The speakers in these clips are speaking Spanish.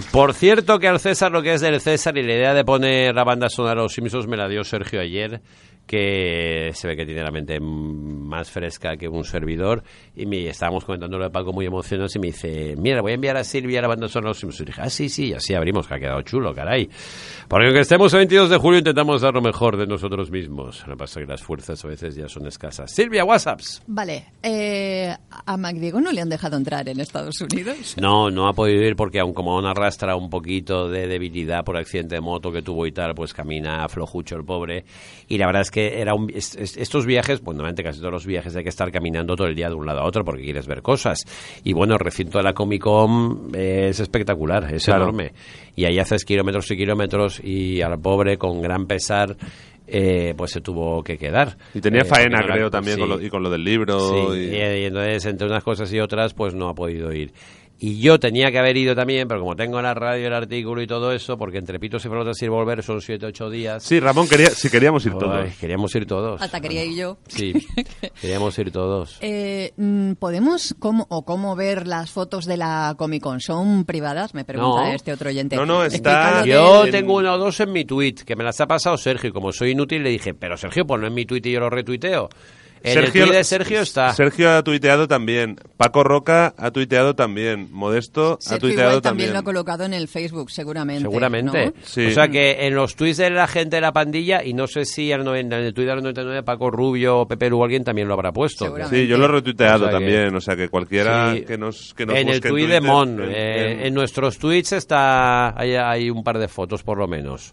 Por cierto, que al César lo que es del César, y la idea de poner la banda sonora a los Simpsons me la dio Sergio ayer, que se ve que tiene la mente más fresca que un servidor, y estábamos comentándolo de Paco muy emocionados, y me dice, mira, voy a enviar a Silvia la banda sonora a los Simpsons. Y dije, sí, y así abrimos, que ha quedado chulo, caray. Porque aunque estemos el 22 de julio, intentamos dar lo mejor de nosotros mismos. Lo que pasa es que las fuerzas a veces ya son escasas. Silvia, WhatsApps. Vale, ¿a MacDiego no le han dejado entrar en Estados Unidos? No ha podido ir porque aun como aún arrastra un poquito de debilidad por accidente de moto que tuvo y tal, pues camina flojucho el pobre. Y la verdad es que estos viajes, pues normalmente casi todos los viajes hay que estar caminando todo el día de un lado a otro porque quieres ver cosas. Y bueno, el recinto de la Comic Con es espectacular, es enorme. Y ahí haces kilómetros y kilómetros y al pobre, con gran pesar, pues se tuvo que quedar. Y tenía faena, creo, pues, también, sí. con lo del libro. Sí, y entonces, entre unas cosas y otras, pues no ha podido ir. Y yo tenía que haber ido también, pero como tengo en la radio el artículo y todo eso, porque entre pitos y flotas y volver son 7-8 días. Sí, Ramón, queríamos ir todos. Queríamos ir todos. Hasta quería ir yo. Sí, queríamos ir todos. ¿Podemos cómo ver las fotos de la Comic Con? ¿Son privadas? Me pregunta este otro oyente. No, está... Yo tengo una o dos en mi tweet, que me las ha pasado Sergio, y como soy inútil le dije, pero Sergio, ponlo en mi tweet y yo lo retuiteo. El tweet de Sergio está. Sergio ha tuiteado también. Paco Roca ha tuiteado también. Modesto Sergio ha tuiteado igual también. También lo ha colocado en el Facebook, seguramente. ¿no? Sí. O sea que en los tweets de la gente de la pandilla, y no sé si en el tweet del 99 Paco Rubio o Pepe Lu alguien también lo habrá puesto. Sí, yo lo he retuiteado también. O sea que cualquiera que nos en el tweet de Mon, en nuestros tweets hay un par de fotos por lo menos.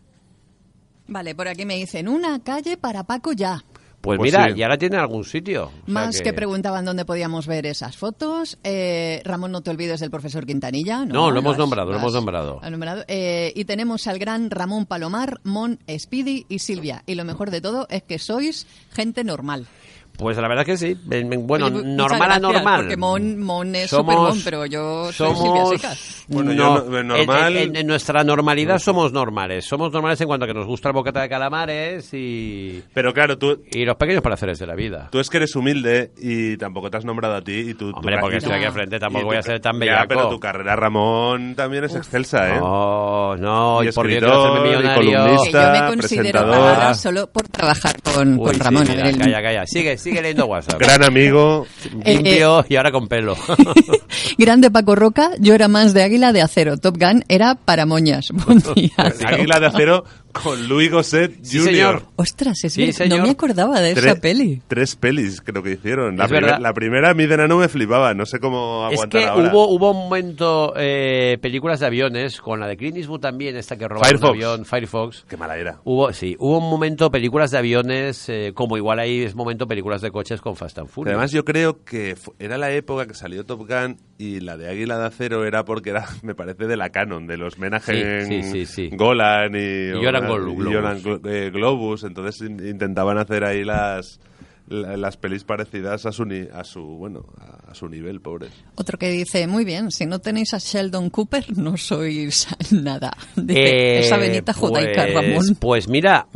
Vale, por aquí me dicen, una calle para Paco ya. Pues mira, ya la tiene en algún sitio. Más que preguntaban dónde podíamos ver esas fotos. Ramón, no te olvides del profesor Quintanilla. No, lo hemos nombrado. Y tenemos al gran Ramón Palomar, Mon, Speedy y Silvia. Y lo mejor de todo es que sois gente normal. Pues la verdad que sí. Bueno, oye, normal a normal. Porque Mon es Supermon, pero yo soy Silvia Secas. Bueno, yo normal... En nuestra normalidad somos normales. Somos normales en cuanto a que nos gusta el bocata de calamares y... Pero claro, tú... Y los pequeños placeres de la vida. Tú es que eres humilde y tampoco te has nombrado a ti. Y tú, hombre, porque estoy aquí al frente, tampoco voy a ser tan bellaco. Pero tu carrera, Ramón, también es excelsa, ¿eh? No, y por escritor, y columnista, yo me considero pagada solo por trabajar con Ramón. Sí, mira, calla. Sigue leyendo WhatsApp. Gran amigo, limpio y ahora con pelo. Grande Paco Roca, yo era más de Águila de Acero. Top Gun era para moñas. Buen día. Águila de Acero con Louis Gossett Jr. Sí, señor. Ostras, no me acordaba de esa peli. 3 pelis creo que hicieron. La primera, mi de Nano me flipaba. No sé cómo aguantar ahora. Es que hubo un momento películas de aviones, con la de Clint Eastwood también, esta que robaba un avión, Firefox. Qué mala era. Hubo un momento películas de aviones, como igual ahí es momento películas de coches con Fast and Furious. Además yo creo que era la época que salió Top Gun y la de Águila de Acero era porque era, me parece, de la Canon, de los Menahem, Golan y Globus. Entonces intentaban hacer ahí las pelis parecidas a su nivel, pobres. Otro que dice, muy bien, si no tenéis a Sheldon Cooper, no sois nada. Dice, esa venita judaica, Ramón. Pues mira,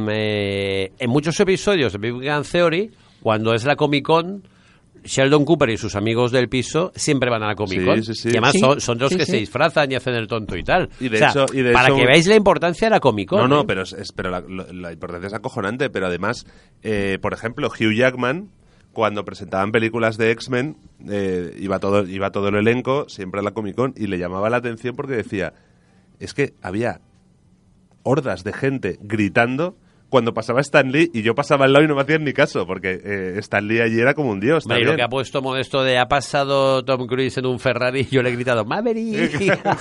en muchos episodios de Big Bang Theory, cuando es la Comic Con, Sheldon Cooper y sus amigos del piso siempre van a la Comic Con. Sí. Y además son los que se disfrazan y hacen el tonto y tal. Y de hecho, para que veáis la importancia de la Comic Con. No, pero la importancia es acojonante. Pero además, por ejemplo, Hugh Jackman, cuando presentaban películas de X-Men, iba todo el elenco siempre a la Comic Con y le llamaba la atención porque decía, es que había hordas de gente gritando cuando pasaba Stan Lee y yo pasaba al lado y no me hacían ni caso, porque Stan Lee allí era como un dios. Y lo que ha puesto Modesto de ha pasado Tom Cruise en un Ferrari y yo le he gritado ¡Maverick!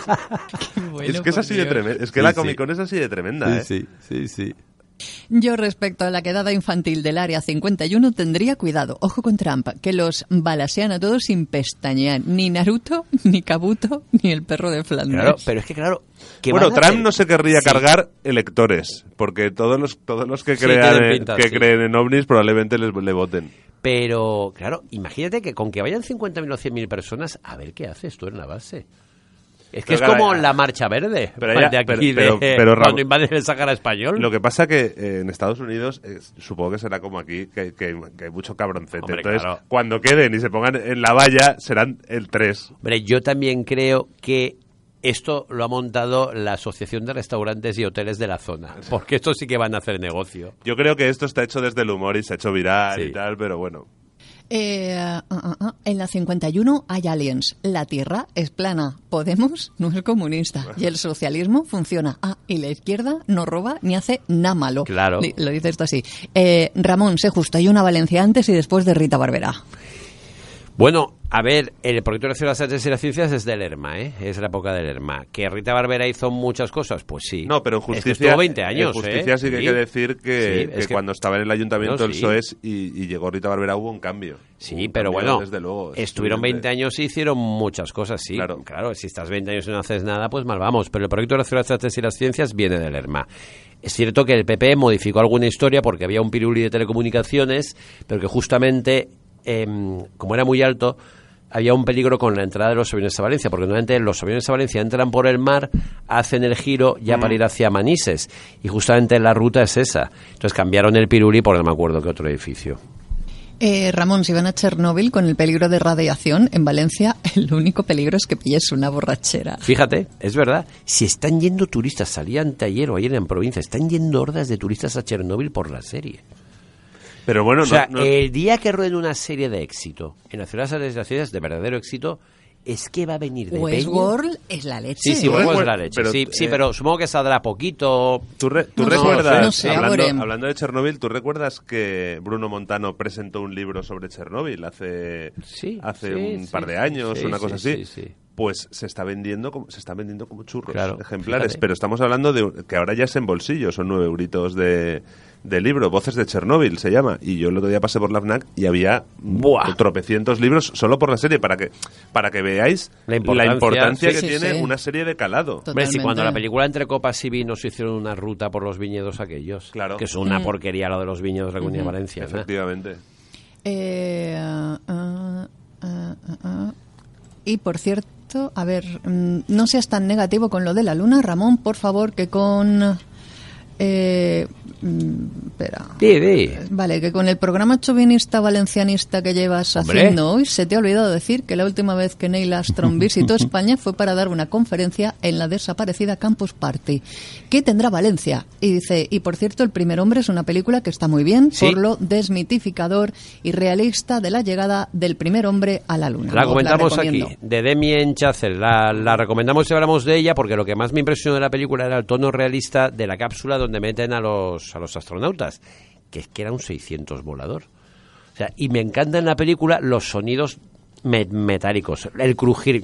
Es que es así de tremenda. Es que la Comic Con es así de tremenda, Sí. Yo respecto a la quedada infantil del Área 51 tendría cuidado, ojo con Trump, que los balasean a todos sin pestañear, ni Naruto, ni Kabuto, ni el perro de Flandes. Claro, pero es que claro... Bueno, Trump no se querría cargar electores, porque todos los que creen en ovnis probablemente le voten. Pero, claro, imagínate que con que vayan 50.000 o 100.000 personas, a ver qué haces tú en la base. Es que es como la Marcha Verde cuando invaden el Sáhara español. Lo que pasa que en Estados Unidos supongo que será como aquí, que hay mucho cabroncete. Hombre, entonces, claro, cuando queden y se pongan en la valla, serán el 3. Hombre, yo también creo que esto lo ha montado la Asociación de Restaurantes y Hoteles de la zona, porque estos sí que van a hacer negocio. Yo creo que esto está hecho desde el humor y se ha hecho viral y tal, pero bueno. En la 51 hay aliens. La Tierra es plana. Podemos no es comunista. Y el socialismo funciona. Y la izquierda no roba ni hace nada malo. Claro. Lo dice esto así. Ramón, sé justo. Hay una Valencia antes y después de Rita Barberá. Bueno, a ver, el proyecto de las artes y las ciencias es de Lerma, ¿eh? Es la época de Lerma. ¿Que Rita Barberá hizo muchas cosas? Pues sí. No, pero en Justicia... Es que estuvo 20 años, en Justicia sí que hay que decir que cuando estaba en el ayuntamiento el PSOE y llegó Rita Barberá hubo un cambio. Sí, pero bueno, desde luego, estuvieron 20 años y hicieron muchas cosas, sí. Claro, si estás 20 años y no haces nada, pues mal vamos. Pero el proyecto de las artes y las ciencias viene de Lerma. Es cierto que el PP modificó alguna historia porque había un piruli de telecomunicaciones, pero que justamente, como era muy alto, había un peligro con la entrada de los aviones a Valencia, porque normalmente los aviones a Valencia entran por el mar, hacen el giro ya para ir hacia Manises, y justamente la ruta es esa. Entonces cambiaron el piruli por no me acuerdo qué otro edificio. Ramón, si van a Chernóbil con el peligro de radiación, en Valencia el único peligro es que pilles una borrachera. Fíjate, es verdad. Si están yendo turistas, salían ayer o ayer en provincia, están yendo hordas de turistas a Chernóbil por la serie. Pero bueno, o sea, el día que rueden una serie de éxito en la ciudad de las Ciudades, de verdadero éxito, es que va a venir de Westworld es la leche. Sí, Westworld es la leche. Pero, sí, pero supongo que saldrá poquito. ¿Tú recuerdas, no sé, hablando de Chernóbil, ¿tú recuerdas que Bruno Montano presentó un libro sobre Chernóbil hace un par de años, una cosa así? Sí. Pues se está vendiendo como churros, ejemplares. Fíjate. Pero estamos hablando de que ahora ya es en bolsillo, son 9 euritos de libro, Voces de Chernóbil se llama, y yo el otro día pasé por la FNAC y había tropecientos libros solo por la serie, para que veáis la importancia que tiene una serie de calado. Hombre, si cuando la película Entre Copas y Vinos hicieron una ruta por los viñedos aquellos, que es una porquería lo de los viñedos de la Comunidad de Valencia. Efectivamente. Y por cierto, a ver, no seas tan negativo con lo de la luna, Ramón, por favor, que con... espera. Vale, que con el programa chauvinista valencianista que llevas haciendo hoy, se te ha olvidado decir que la última vez que Neil Armstrong visitó España fue para dar una conferencia en la desaparecida Campus Party, que tendrá Valencia. Y dice, y por cierto, El primer hombre es una película que está muy bien, por lo desmitificador y realista de la llegada del primer hombre a la luna. La comentamos aquí, de Damien Chazelle. La recomendamos y hablamos de ella porque lo que más me impresionó de la película era el tono realista de la cápsula donde meten a los astronautas, que es que era un 600 volador. O sea, y me encanta en la película los sonidos metálicos, el crujir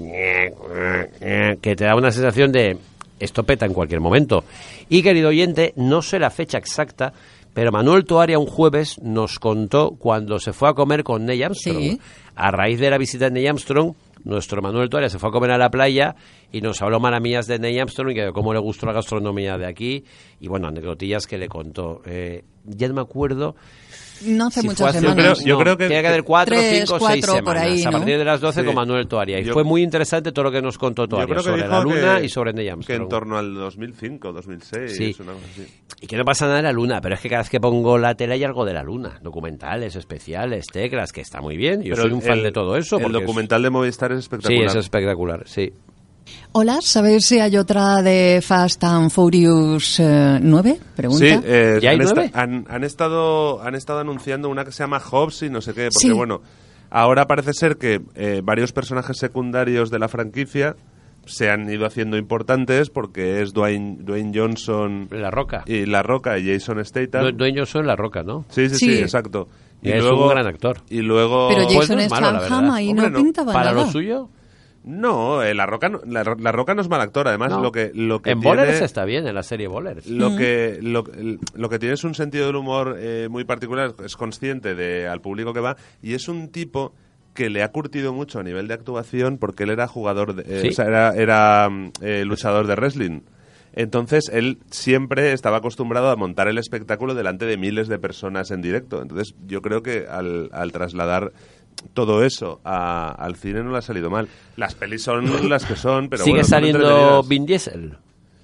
que te da una sensación de esto peta en cualquier momento. Y querido oyente, no sé la fecha exacta, pero Manuel Toaria un jueves nos contó cuando se fue a comer con Neil Armstrong. Sí. A raíz de la visita de Neil Armstrong, nuestro Manuel Toaria se fue a comer a la playa y nos habló maravillas de Neil Armstrong y de cómo le gustó la gastronomía de aquí y bueno, anecdotillas que le contó. Ya no me acuerdo. No hace muchas semanas. Yo creo que tiene que haber 4, 5, 6 semanas por ahí, ¿no? A partir de las 12 con Manuel Toaria. Y fue muy interesante todo lo que nos contó Toaria sobre la Luna y sobre Neil Armstrong. Que en torno al 2005, 2006. Una cosa así. Y que no pasa nada de la Luna, pero es que cada vez que pongo la tele hay algo de la Luna. Documentales, especiales, teclas, que está muy bien. Yo soy un fan de todo eso. El documental de Movistar es espectacular. Sí, es espectacular, sí. Hola, ¿sabéis si hay otra de Fast and Furious 9? Pregunta. Sí, ¿Ya hay 9? Han estado anunciando una que se llama Hobbs y no sé qué, porque bueno, ahora parece ser que varios personajes secundarios de la franquicia se han ido haciendo importantes porque es Dwayne Johnson, La Roca y Jason Statham. Dwayne Johnson, La Roca, ¿no? Sí, exacto. Y es un gran actor. Y luego, pero Jason Statham ahí no pintaba nada. ¿Para lo suyo? No, La Roca no es mal actor, además no. lo que en tiene, Bowlers está bien, en la serie Bowlers. Lo que tiene es un sentido del humor muy particular, es consciente al público que va, y es un tipo que le ha curtido mucho a nivel de actuación porque él era jugador o sea, era luchador de wrestling. Entonces, él siempre estaba acostumbrado a montar el espectáculo delante de miles de personas en directo. Entonces, yo creo que al trasladar todo eso al cine no le ha salido mal. Las pelis son las que son, pero ¿sigue bueno, saliendo Vin Diesel?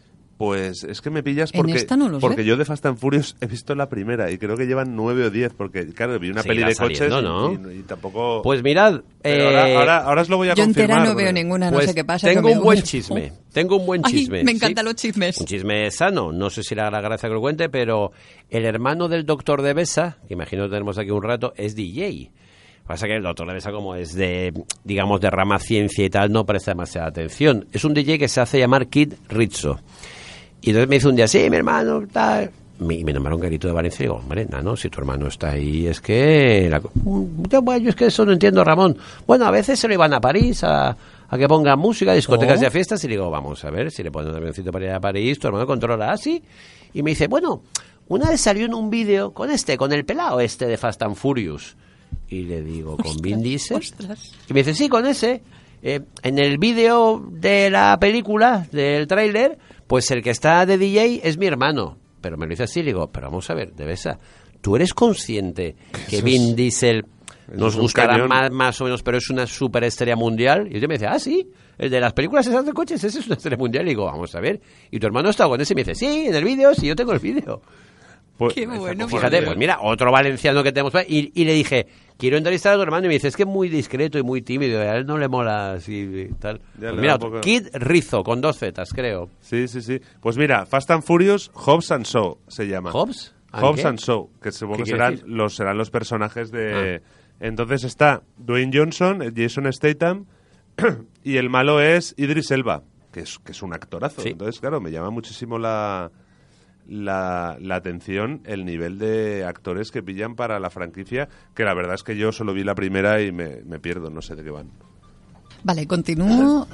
Pues es que me pillas En esta no lo sé. porque yo de Fast and Furious he visto la primera y creo que llevan 9 o 10, porque claro, vi una Seguirá peli de coches saliendo, ¿no? y tampoco... Pues mirad... Pero ahora os lo voy a Yo confirmar. entera no veo porque- ninguna, no pues sé qué pasa. tengo que me un buen duele. chisme. Tengo un buen Ay, chisme. me encantan ¿sí? los chismes. Un chisme sano. No sé si le hará gracia que lo cuente, pero el hermano del doctor de Besa, que imagino que tenemos aquí un rato, es DJ. Pasa que el doctor de Besa, como es de, digamos, de rama ciencia y tal, no presta demasiada atención. Es un DJ que se hace llamar Kid Rizzo. Y entonces me dice un día, sí, mi hermano, tal. Y me nombraron Garito de Valencia y digo, hombre, no, si tu hermano está ahí, es que... Bueno, yo es que eso no entiendo, Ramón. Bueno, a veces se lo iban a París a que pongan música, discotecas y a fiestas, y le digo, vamos a ver, si le ponen un avioncito para ir a París, tu hermano controla así. Y me dice, bueno, una vez salió en un vídeo con el pelao de Fast and Furious. Y le digo, ¿con Vin Diesel? Ostras. Y me dice, sí, con ese. En el vídeo de la película, del tráiler, pues el que está de DJ es mi hermano. Pero me lo dice así, le digo, pero vamos a ver, de Besa, ¿tú eres consciente que Vin Diesel nos es un gustará cañón. más o menos, pero es una superestrella mundial? Y yo me dice, ah, sí, el de las películas esas de coches, ese es una estrella mundial. Y digo, vamos a ver, ¿y tu hermano está con ese? Y me dice, sí, en el vídeo, sí, yo tengo el vídeo. Pues, Qué bueno, Fíjate, pues mira, otro valenciano que tenemos. Y le dije, quiero entrevistar a tu hermano. Y me dice, es que es muy discreto y muy tímido. A él no le mola así y tal. Ya Pues le mira, da un poco- Kid Rizzo, con 2 Zetas, creo. Sí. Pues mira, Fast and Furious, Hobbs and Shaw se llama. ¿Hobbs? Hobbs ¿Qué? and Shaw, que supongo ¿Qué que quiere serán los personajes de... Ah. Entonces está Dwayne Johnson, Jason Statham, y el malo es Idris Elba, que es un actorazo. Sí. Entonces, claro, me llama muchísimo la atención el nivel de actores que pillan para la franquicia, que la verdad es que yo solo vi la primera y me pierdo, no sé de qué van. Vale, continúo.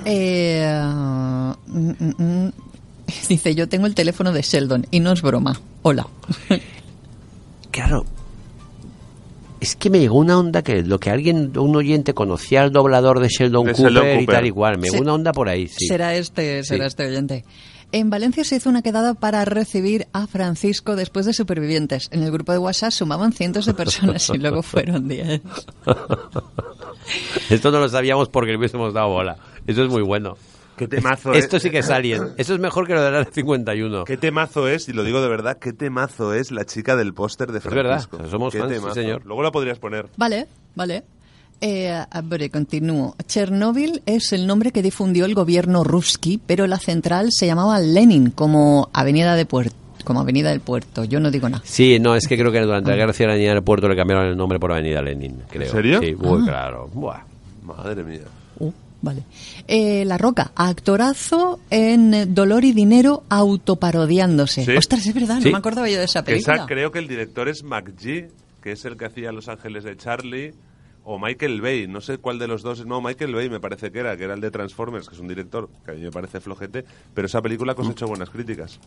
Dice, yo tengo el teléfono de Sheldon y no es broma. Hola. Claro. Es que me llegó una onda que un oyente conocía al doblador de Sheldon De Cooper, Sheldon y Cooper. tal y cual. Me llegó Sí. una onda por ahí, sí. Será este Sí. oyente. En Valencia se hizo una quedada para recibir a Francisco después de Supervivientes. En el grupo de WhatsApp sumaban cientos de personas y luego fueron 10. Esto no lo sabíamos porque le hubiésemos dado bola. Eso es muy bueno. ¿Qué temazo Esto sí que es Alien. Eso es mejor que lo de la 51. ¿Qué temazo es? Y lo digo de verdad, ¿qué temazo es la chica del póster de verdad, Francisco? somos ¿Qué fans, sí, temazo? señor. Luego la podrías poner. Vale. A ver, continúo. Chernóbil es el nombre que difundió el gobierno ruski, pero la central se llamaba Lenin, como Avenida del Puerto. Yo no digo nada. Sí, no, es que creo que durante la Guerra Civil en el puerto le cambiaron el nombre por Avenida Lenin, creo. ¿En serio? Sí, muy claro. Buah. Madre mía. Vale. La Roca, actorazo en Dolor y Dinero autoparodiándose. Sí. Ostras, es verdad, Sí. no me acordaba yo de esa película. Creo que el director es McGee, que es el que hacía Los Ángeles de Charlie, o Michael Bay, no sé cuál de los dos. No, Michael Bay me parece que era el de Transformers, que es un director que a mí me parece flojete, pero esa película cosechó buenas críticas.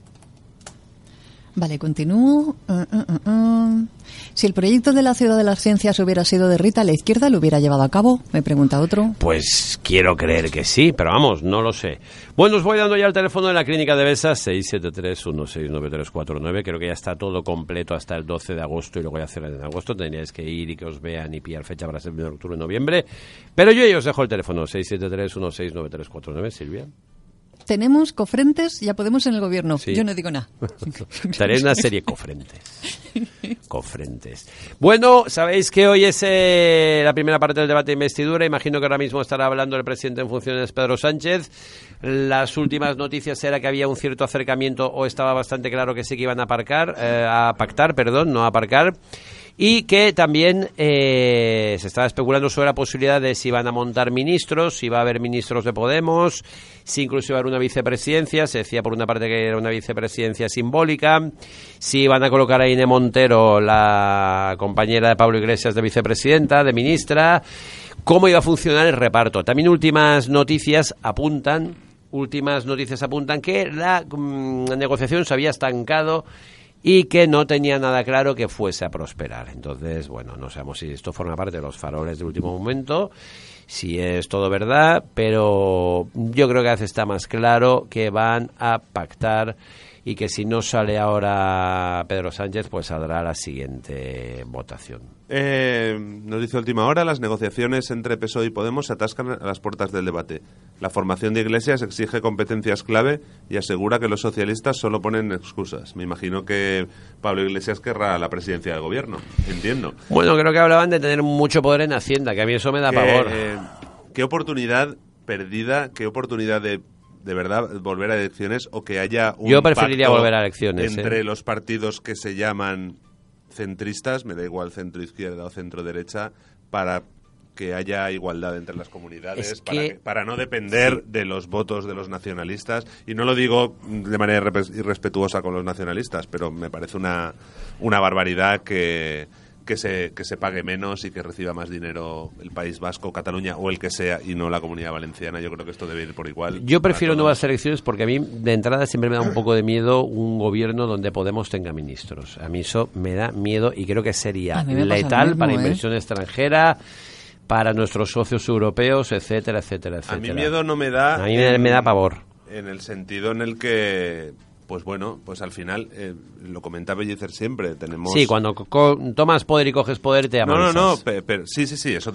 Vale, continúo. Si el proyecto de la Ciudad de las Ciencias hubiera sido de Rita, ¿la izquierda lo hubiera llevado a cabo? Me pregunta otro. Pues quiero creer que sí, pero vamos, no lo sé. Bueno, os voy dando ya el teléfono de la Clínica de Besa, 673-169349. Creo que ya está todo completo hasta el 12 de agosto y luego ya cerrar en agosto. Tendríais que ir y que os vean y pillar fecha para septiembre, octubre y noviembre. Pero yo ya os dejo el teléfono, 673-169349, Silvia. Tenemos cofrentes, ya podemos en el gobierno. Sí. Yo no digo nada. Estaré en una serie Cofrentes. Cofrentes. Bueno, sabéis que hoy es la primera parte del debate de investidura. Imagino que ahora mismo estará hablando el presidente en funciones, Pedro Sánchez. Las últimas noticias era que había un cierto acercamiento, o estaba bastante claro que sí que iban a pactar, no a aparcar. Y que también se estaba especulando sobre la posibilidad de si van a montar ministros, si va a haber ministros de Podemos, si incluso va a haber una vicepresidencia. Se decía por una parte que era una vicepresidencia simbólica, si van a colocar a Irene Montero, la compañera de Pablo Iglesias, de vicepresidenta, de ministra, cómo iba a funcionar el reparto. También últimas noticias apuntan que la negociación se había estancado y que no tenía nada claro que fuese a prosperar. Entonces, bueno, no sabemos si esto forma parte de los faroles de último momento, si es todo verdad, pero yo creo que cada vez está más claro que van a pactar y que si no sale ahora Pedro Sánchez, pues saldrá la siguiente votación. Nos dice Última Hora, las negociaciones entre PSOE y Podemos se atascan a las puertas del debate. La formación de Iglesias exige competencias clave y asegura que los socialistas solo ponen excusas. Me imagino que Pablo Iglesias querrá la presidencia del gobierno, entiendo. Bueno, creo que hablaban de tener mucho poder en Hacienda, que a mí eso me da pavor. Qué oportunidad perdida, qué oportunidad de verdad volver a elecciones, o que haya un Yo preferiría pacto volver a elecciones entre los partidos que se llaman centristas, me da igual centro izquierda o centro derecha, para que haya igualdad entre las comunidades, para no depender de los votos de los nacionalistas. Y no lo digo de manera irrespetuosa con los nacionalistas, pero me parece una barbaridad que se pague menos y que reciba más dinero el País Vasco, Cataluña o el que sea, y no la Comunidad Valenciana. Yo creo que esto debe ir por igual. Yo prefiero nuevas elecciones porque a mí de entrada siempre me da un poco de miedo un gobierno donde Podemos tenga ministros. A mí eso me da miedo y creo que sería letal para inversión extranjera, para nuestros socios europeos, etcétera, etcétera, etcétera. A mí miedo no me da. A mí me da pavor. En el sentido en el que, pues bueno, pues al final, lo comenta Pellicer siempre, tenemos... Sí, cuando tomas poder y coges poder te amansas. No, pero sí,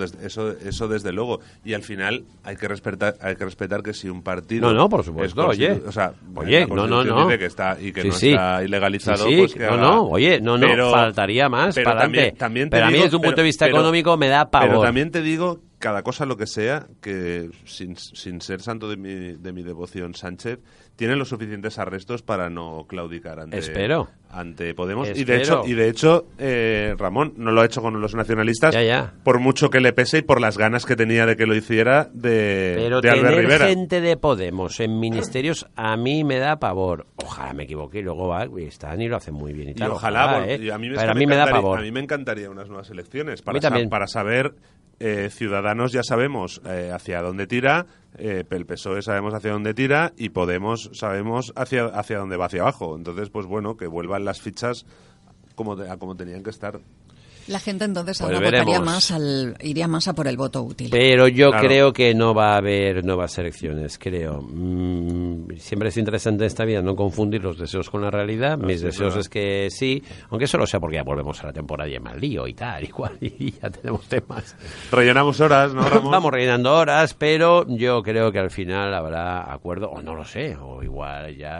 eso desde luego. Y al final hay que respetar que si un partido... No, por supuesto, oye. O sea, no. Dice que está, y que no está ilegalizado, pues que faltaría más para adelante. Pero a mí desde un punto de vista económico me da pavor. Pero también te digo, cada cosa lo que sea, que sin ser santo de mi devoción Sánchez, tiene los suficientes arrestos para no claudicar ante Podemos. Espero. Y de hecho, Ramón no lo ha hecho con los nacionalistas, por mucho que le pese y por las ganas que tenía de que lo hiciera de Albert Rivera. Pero gente de Podemos en ministerios a mí me da pavor. Ojalá me equivoque y luego están y lo hacen muy bien y tal. Y ojalá, pero a mí me da pavor. A mí me encantaría unas nuevas elecciones para saber... Ciudadanos ya sabemos hacia dónde tira, el PSOE sabemos hacia dónde tira y Podemos sabemos hacia dónde va, hacia abajo. Entonces, pues bueno, que vuelvan las fichas como tenían que estar. La gente entonces ahora iría más a por el voto útil. Pero yo creo que no va a haber nuevas elecciones, creo. Siempre es interesante en esta vida no confundir los deseos con la realidad. Mis deseos es que sí, aunque solo sea porque ya volvemos a la temporada y mal lío y tal, y ya tenemos temas. Rellenamos horas, ¿no, Ramón? Vamos rellenando horas, pero yo creo que al final habrá acuerdo, o no lo sé, o igual ya...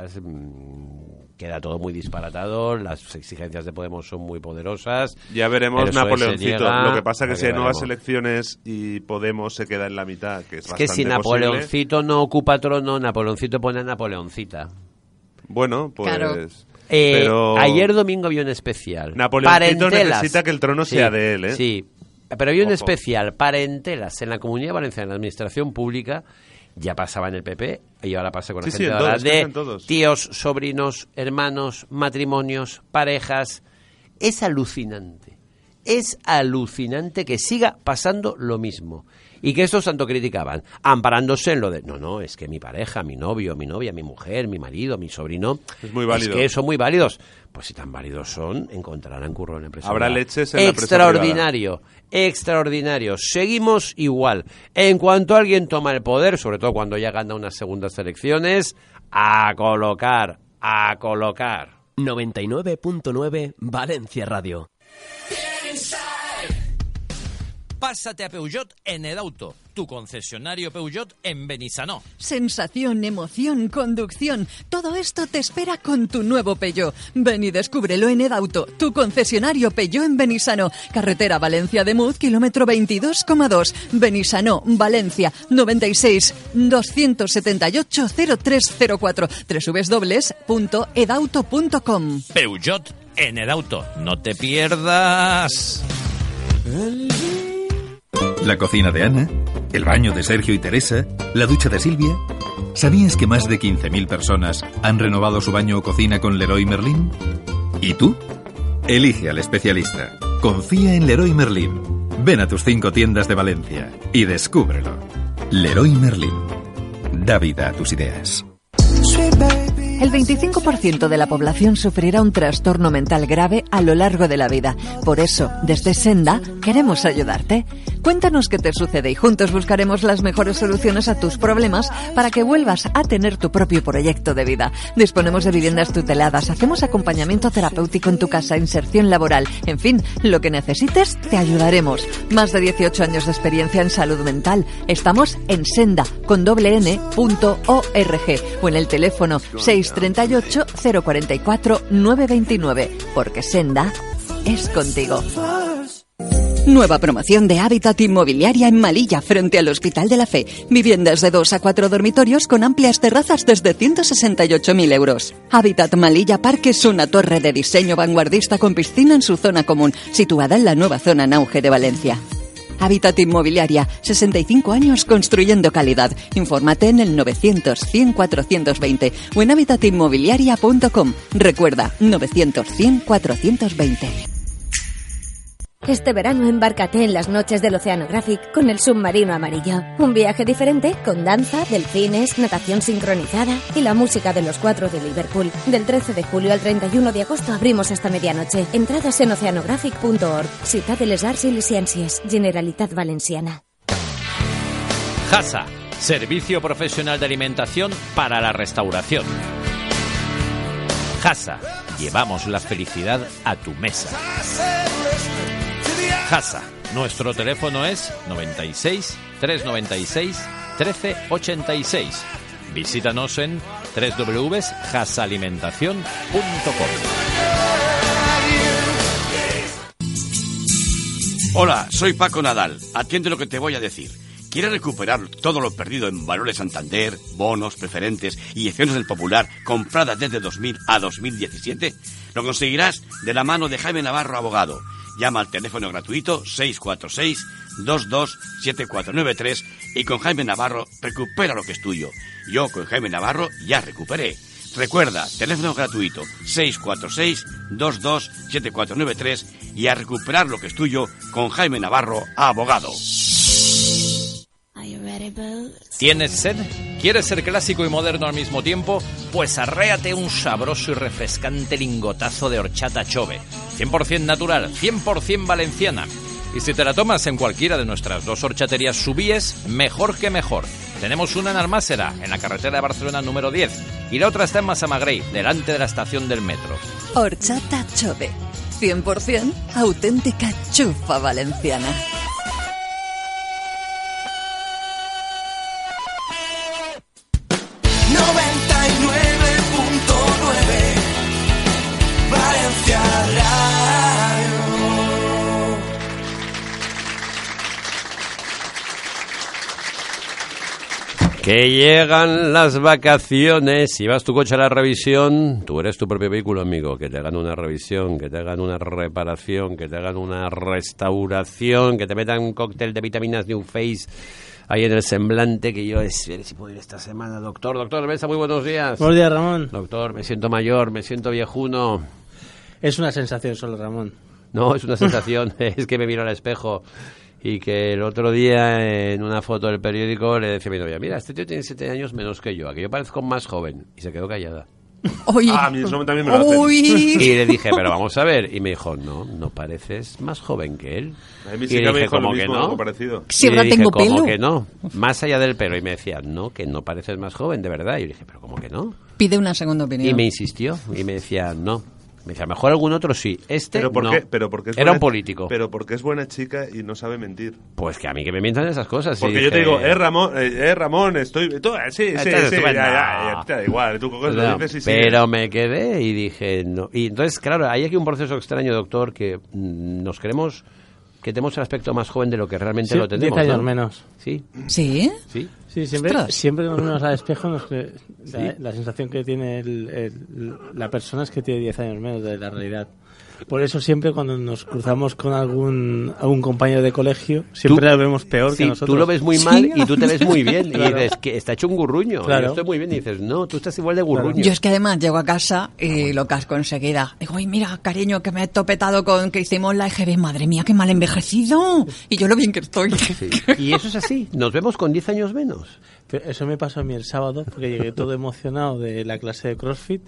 queda todo muy disparatado, las exigencias de Podemos son muy poderosas. Ya veremos Napoleoncito. Lo que pasa es que si hay nuevas elecciones y Podemos se queda en la mitad, que es bastante que si Napoleoncito no ocupa trono, Napoleoncito pone a Napoleoncita. Bueno, pues... Claro. Pero... ayer domingo había un especial. Napoleoncito necesita que el trono sea de él, ¿eh? Sí, pero había un especial, parentelas, en la Comunidad Valenciana, en la Administración Pública. Ya pasaba en el PP y ahora pasa con la gente ahora de tíos, sobrinos, hermanos, matrimonios, parejas. Es alucinante que siga pasando lo mismo. Y que estos tanto criticaban, amparándose en lo de, no, es que mi pareja, mi novio, mi novia, mi mujer, mi marido, mi sobrino, es muy válido. Es que son muy válidos. Pues si tan válidos son, encontrarán curro en la empresa. Habrá leches en la empresa privada. Extraordinario. Seguimos igual. En cuanto alguien toma el poder, sobre todo cuando ya gana unas segundas elecciones, a colocar. 99.9 Valencia Radio. Pásate a Peugeot en Edauto, tu concesionario Peugeot en Benissanó. Sensación, emoción, conducción, todo esto te espera con tu nuevo Peugeot. Ven y descúbrelo en Edauto, tu concesionario Peugeot en Benissanó. Carretera Valencia de Muz, kilómetro 22,2. Benissanó, Valencia, 96 278 0304. www.edauto.com. Peugeot en Edauto, no te pierdas. La cocina de Ana, el baño de Sergio y Teresa, la ducha de Silvia. ¿Sabías que más de 15.000 personas han renovado su baño o cocina con Leroy Merlin? ¿Y tú? Elige al especialista. Confía en Leroy Merlin. Ven a tus 5 tiendas de Valencia y descúbrelo. Leroy Merlin. Da vida a tus ideas. El 25% de la población sufrirá un trastorno mental grave a lo largo de la vida. Por eso, desde Senda, queremos ayudarte. Cuéntanos qué te sucede y juntos buscaremos las mejores soluciones a tus problemas para que vuelvas a tener tu propio proyecto de vida. Disponemos de viviendas tuteladas, hacemos acompañamiento terapéutico en tu casa, inserción laboral, en fin, lo que necesites te ayudaremos. Más de 18 años de experiencia en salud mental. Estamos en Senda con n.org o en el teléfono 638 044 929, porque Senda es contigo. Nueva promoción de Hábitat Inmobiliaria en Malilla, frente al Hospital de la Fe. Viviendas de 2 a 4 dormitorios con amplias terrazas desde 168.000 euros. Hábitat Malilla Park es una torre de diseño vanguardista con piscina en su zona común, situada en la nueva zona en auge de Valencia. Hábitat Inmobiliaria, 65 años construyendo calidad. Infórmate en el 900 100 420 o en habitatinmobiliaria.com. Recuerda, 900 100 420. Este verano embárcate en las noches del Oceanographic con el submarino amarillo. Un viaje diferente con danza, delfines, natación sincronizada y la música de los 4 de Liverpool. Del 13 de julio al 31 de agosto abrimos hasta medianoche. Entradas en oceanographic.org. Ciutat de les Arts i les Ciències, Generalitat Valenciana. JASA, Servicio Profesional de Alimentación para la Restauración. JASA, llevamos la felicidad a tu mesa. JASA, nuestro teléfono es 96 396 1386. Visítanos en www.jasaalimentación.com. Hola, soy Paco Nadal. Atiende lo que te voy a decir. ¿Quieres recuperar todo lo perdido en Valores Santander, bonos, preferentes y acciones del Popular compradas desde 2000 a 2017? Lo conseguirás de la mano de Jaime Navarro, abogado. Llama al teléfono gratuito 646-227493 y con Jaime Navarro recupera lo que es tuyo. Yo con Jaime Navarro ya recuperé. Recuerda, teléfono gratuito 646-227493 y a recuperar lo que es tuyo con Jaime Navarro, abogado. ¿Tienes sed? ¿Quieres ser clásico y moderno al mismo tiempo? Pues arréate un sabroso y refrescante lingotazo de horchata Chove. 100% natural, 100% valenciana. Y si te la tomas en cualquiera de nuestras 2 horchaterías Subíes, mejor que mejor. Tenemos una en Almásera, en la carretera de Barcelona número 10, y la otra está en Massamagrell, delante de la estación del metro. Horchata Chove, 100% auténtica chufa valenciana. Que llegan las vacaciones. Si vas tu coche a la revisión, tú eres tu propio vehículo, amigo. Que te hagan una revisión, que te hagan una reparación, que te hagan una restauración, que te metan un cóctel de vitaminas New Face ahí en el semblante, que yo es ver si puedo ir esta semana. Doctor Mesa, muy buenos días. Buenos días, Ramón. Doctor, me siento mayor, me siento viejuno. Es una sensación solo, Ramón. No, es una sensación. Es que me miro al espejo. Y que el otro día en una foto del periódico le decía a mi novia, mira, este tío tiene 7 años menos que yo, a que yo parezco más joven. Y se quedó callada. Uy. A mí eso también me lo hacen. Uy. Y le dije, pero vamos a ver. Y me dijo, no pareces más joven que él. A mí y sí le que me dije, dijo lo ¿cómo que mismo, no? algo parecido. Si Y ahora le dije, tengo ¿cómo pelo. que no? Más allá del pelo. Y me decía, no, que no pareces más joven, de verdad. Y yo le dije, pero ¿cómo que no? Pide una segunda opinión. Y me insistió. Y me decía, no. Me decía, mejor algún otro sí. Este ¿Pero por no. qué? Pero porque es Era buena- un político. Pero porque es buena chica y no sabe mentir. Pues que a mí que me mientan esas cosas. Porque Y yo te dije, digo, Ramón, estoy... sí, sí, Estás sí, estupendo. ya, te da igual, tú coges, No, lo dices y sí. pero me quedé y dije no. Y entonces, claro, hay aquí un proceso extraño, doctor, que nos creemos que tenemos el aspecto más joven de lo que realmente Sí, lo tenemos. 10 años ¿no? menos. Sí, ¿Sí? sí. Sí, siempre nos vemos al espejo. La sensación que tiene la persona es que tiene 10 años menos de la realidad. Por eso siempre cuando nos cruzamos con algún compañero de colegio, siempre lo vemos peor Sí, que nosotros. tú lo ves muy Sí. mal y tú te ves muy bien. Claro. Y dices que está hecho un gurruño. Claro. Yo estoy muy bien. Y dices, no, tú estás igual de gurruño. Yo es que además llego a casa y lo casco enseguida. Digo, ay, mira, cariño, que me he topetado con que hicimos la EGB. Madre mía, qué mal envejecido. Y yo lo bien que estoy. Sí. Y eso es así. Nos vemos con 10 años menos. Pero eso me pasó a mí el sábado porque llegué todo emocionado de la clase de CrossFit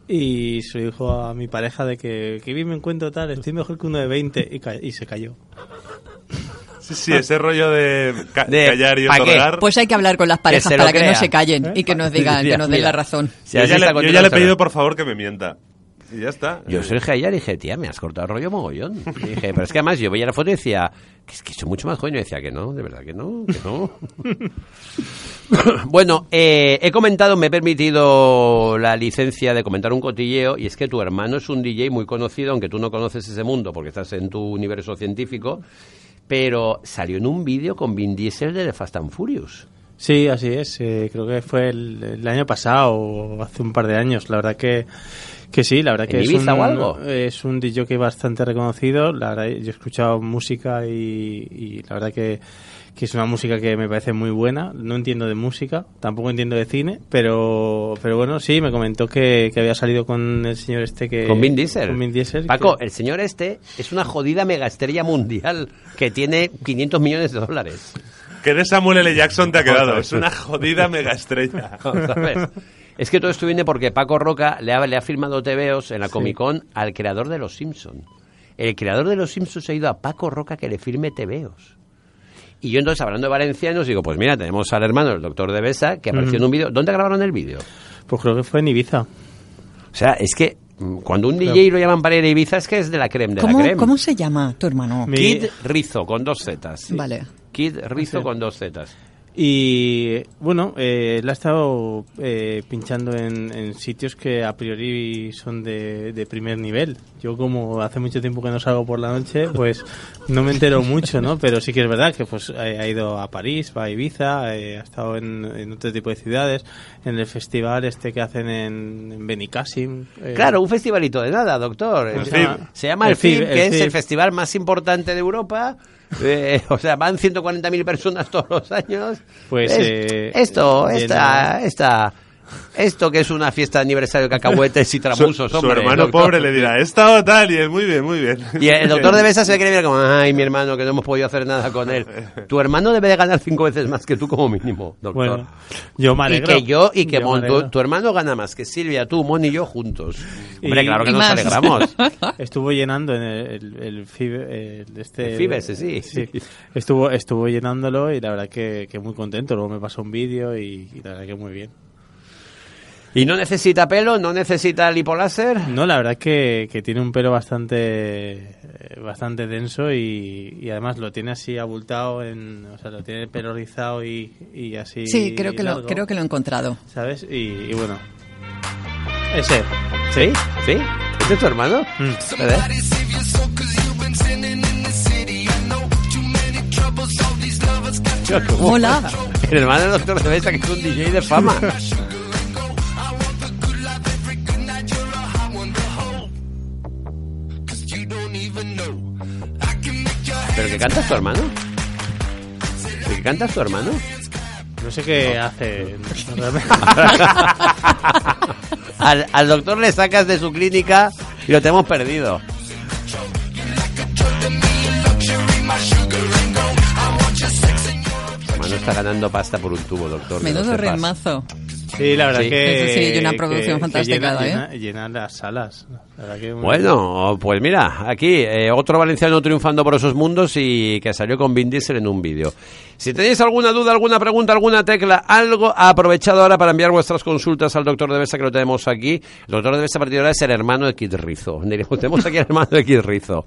y se lo dijo a mi pareja de que bien me encuentro tal, estoy mejor que uno de 20 y se cayó. Sí, ese rollo de callar y otorgar. Pues hay que hablar con las parejas para que no se callen y que nos digan, que nos den la razón. Yo ya le he pedido, por favor, que me mienta. Y ya está. Yo Sergio Ayar dije, tía, me has cortado el rollo mogollón. Y dije, pero es que además yo veía la foto y decía, es que soy mucho más joven. Y decía que no, de verdad que no, que no. Bueno, he comentado, me he permitido la licencia de comentar un cotilleo, y es que tu hermano es un DJ muy conocido, aunque tú no conoces ese mundo porque estás en tu universo científico, pero salió en un vídeo con Vin Diesel de The Fast and Furious. Sí, así es. Creo que fue el año pasado o hace un par de años. La verdad que sí, la verdad que es un DJ bastante reconocido. La verdad, yo he escuchado música y la verdad que es una música que me parece muy buena. No entiendo de música, tampoco entiendo de cine, pero bueno, sí, me comentó que había salido con el señor Con Vin Diesel. Con Vin Diesel. Paco, el señor es una jodida megaestrella mundial que tiene 500 millones de dólares. Que de Samuel L. Jackson te ha quedado. Es una jodida megaestrella. ¿Sabes? Es que todo esto viene porque Paco Roca le ha firmado tebeos en la Comic Con al creador de Los Simpson. El creador de Los Simpsons ha ido a Paco Roca que le firme tebeos. Y yo entonces, hablando de valencianos, digo, pues mira, tenemos al hermano del doctor de Besa que apareció en un vídeo. ¿Dónde grabaron el vídeo? Pues creo que fue en Ibiza. O sea, es que cuando un DJ lo llaman para ir a Ibiza es que es de la creme de la creme. ¿Cómo se llama tu hermano? Kid Rizzo, con 2 Zetas. ¿Sí? Vale. Kid Rizzo con 2 Zetas. Y bueno, él ha estado pinchando en sitios que a priori son de primer nivel. Yo, como hace mucho tiempo que no salgo por la noche, pues no me entero mucho, ¿no? Pero sí que es verdad que pues ha ido a París, va a Ibiza, ha estado en otro tipo de ciudades, en el festival que hacen en Benicàssim. Claro, un festivalito de nada, doctor. Se llama el FIB, que es el festival más importante de Europa. O sea, van 140.000 personas todos los años. Pues esto que es una fiesta de aniversario de cacahuetes y tramuzos, su hermano doctor, pobre le dirá, esta tal, y es muy bien, muy bien. Y el doctor de Besa se ve que le mira como, ay, mi hermano, que no hemos podido hacer nada con él. Tu hermano debe de ganar 5 veces más que tú como mínimo, doctor. Bueno, yo me alegro. Tu hermano gana más que Silvia, tú, Moni y yo juntos. Hombre, claro que nos alegramos. Estuvo llenando en el FIBE, el FIBE, sí. Estuvo llenándolo y la verdad que muy contento. Luego me pasó un vídeo y la verdad que muy bien. ¿Y no necesita pelo? ¿No necesita lipoláser? No, la verdad que tiene un pelo bastante denso y además lo tiene así abultado, o sea, lo tiene el pelo rizado y así. Sí, creo que lo he encontrado. ¿Sabes? Y bueno, ese. ¿Sí? ¿Sí? ¿Este es tu hermano? Hola. El hermano del doctor de Besa, que es un DJ de fama. ¿Pero qué cantas tu hermano? ¿Qué cantas tu hermano? No sé qué hace. Al doctor le sacas de su clínica y lo tenemos perdido. Tu hermano está ganando pasta por un tubo, doctor. Menudo remazo. Sí, la verdad que... Eso sí, y una producción fantástica, llena las salas. La verdad que bueno, pues mira, aquí otro valenciano triunfando por esos mundos y que salió con Vin Diesel en un vídeo. Si tenéis alguna duda, alguna pregunta, alguna tecla, algo, aprovechado ahora para enviar vuestras consultas al doctor de Besa, que lo tenemos aquí. El doctor de Besa a partir de ahora es el hermano de Kid Rizzo. Tenemos aquí al hermano de Kid Rizzo.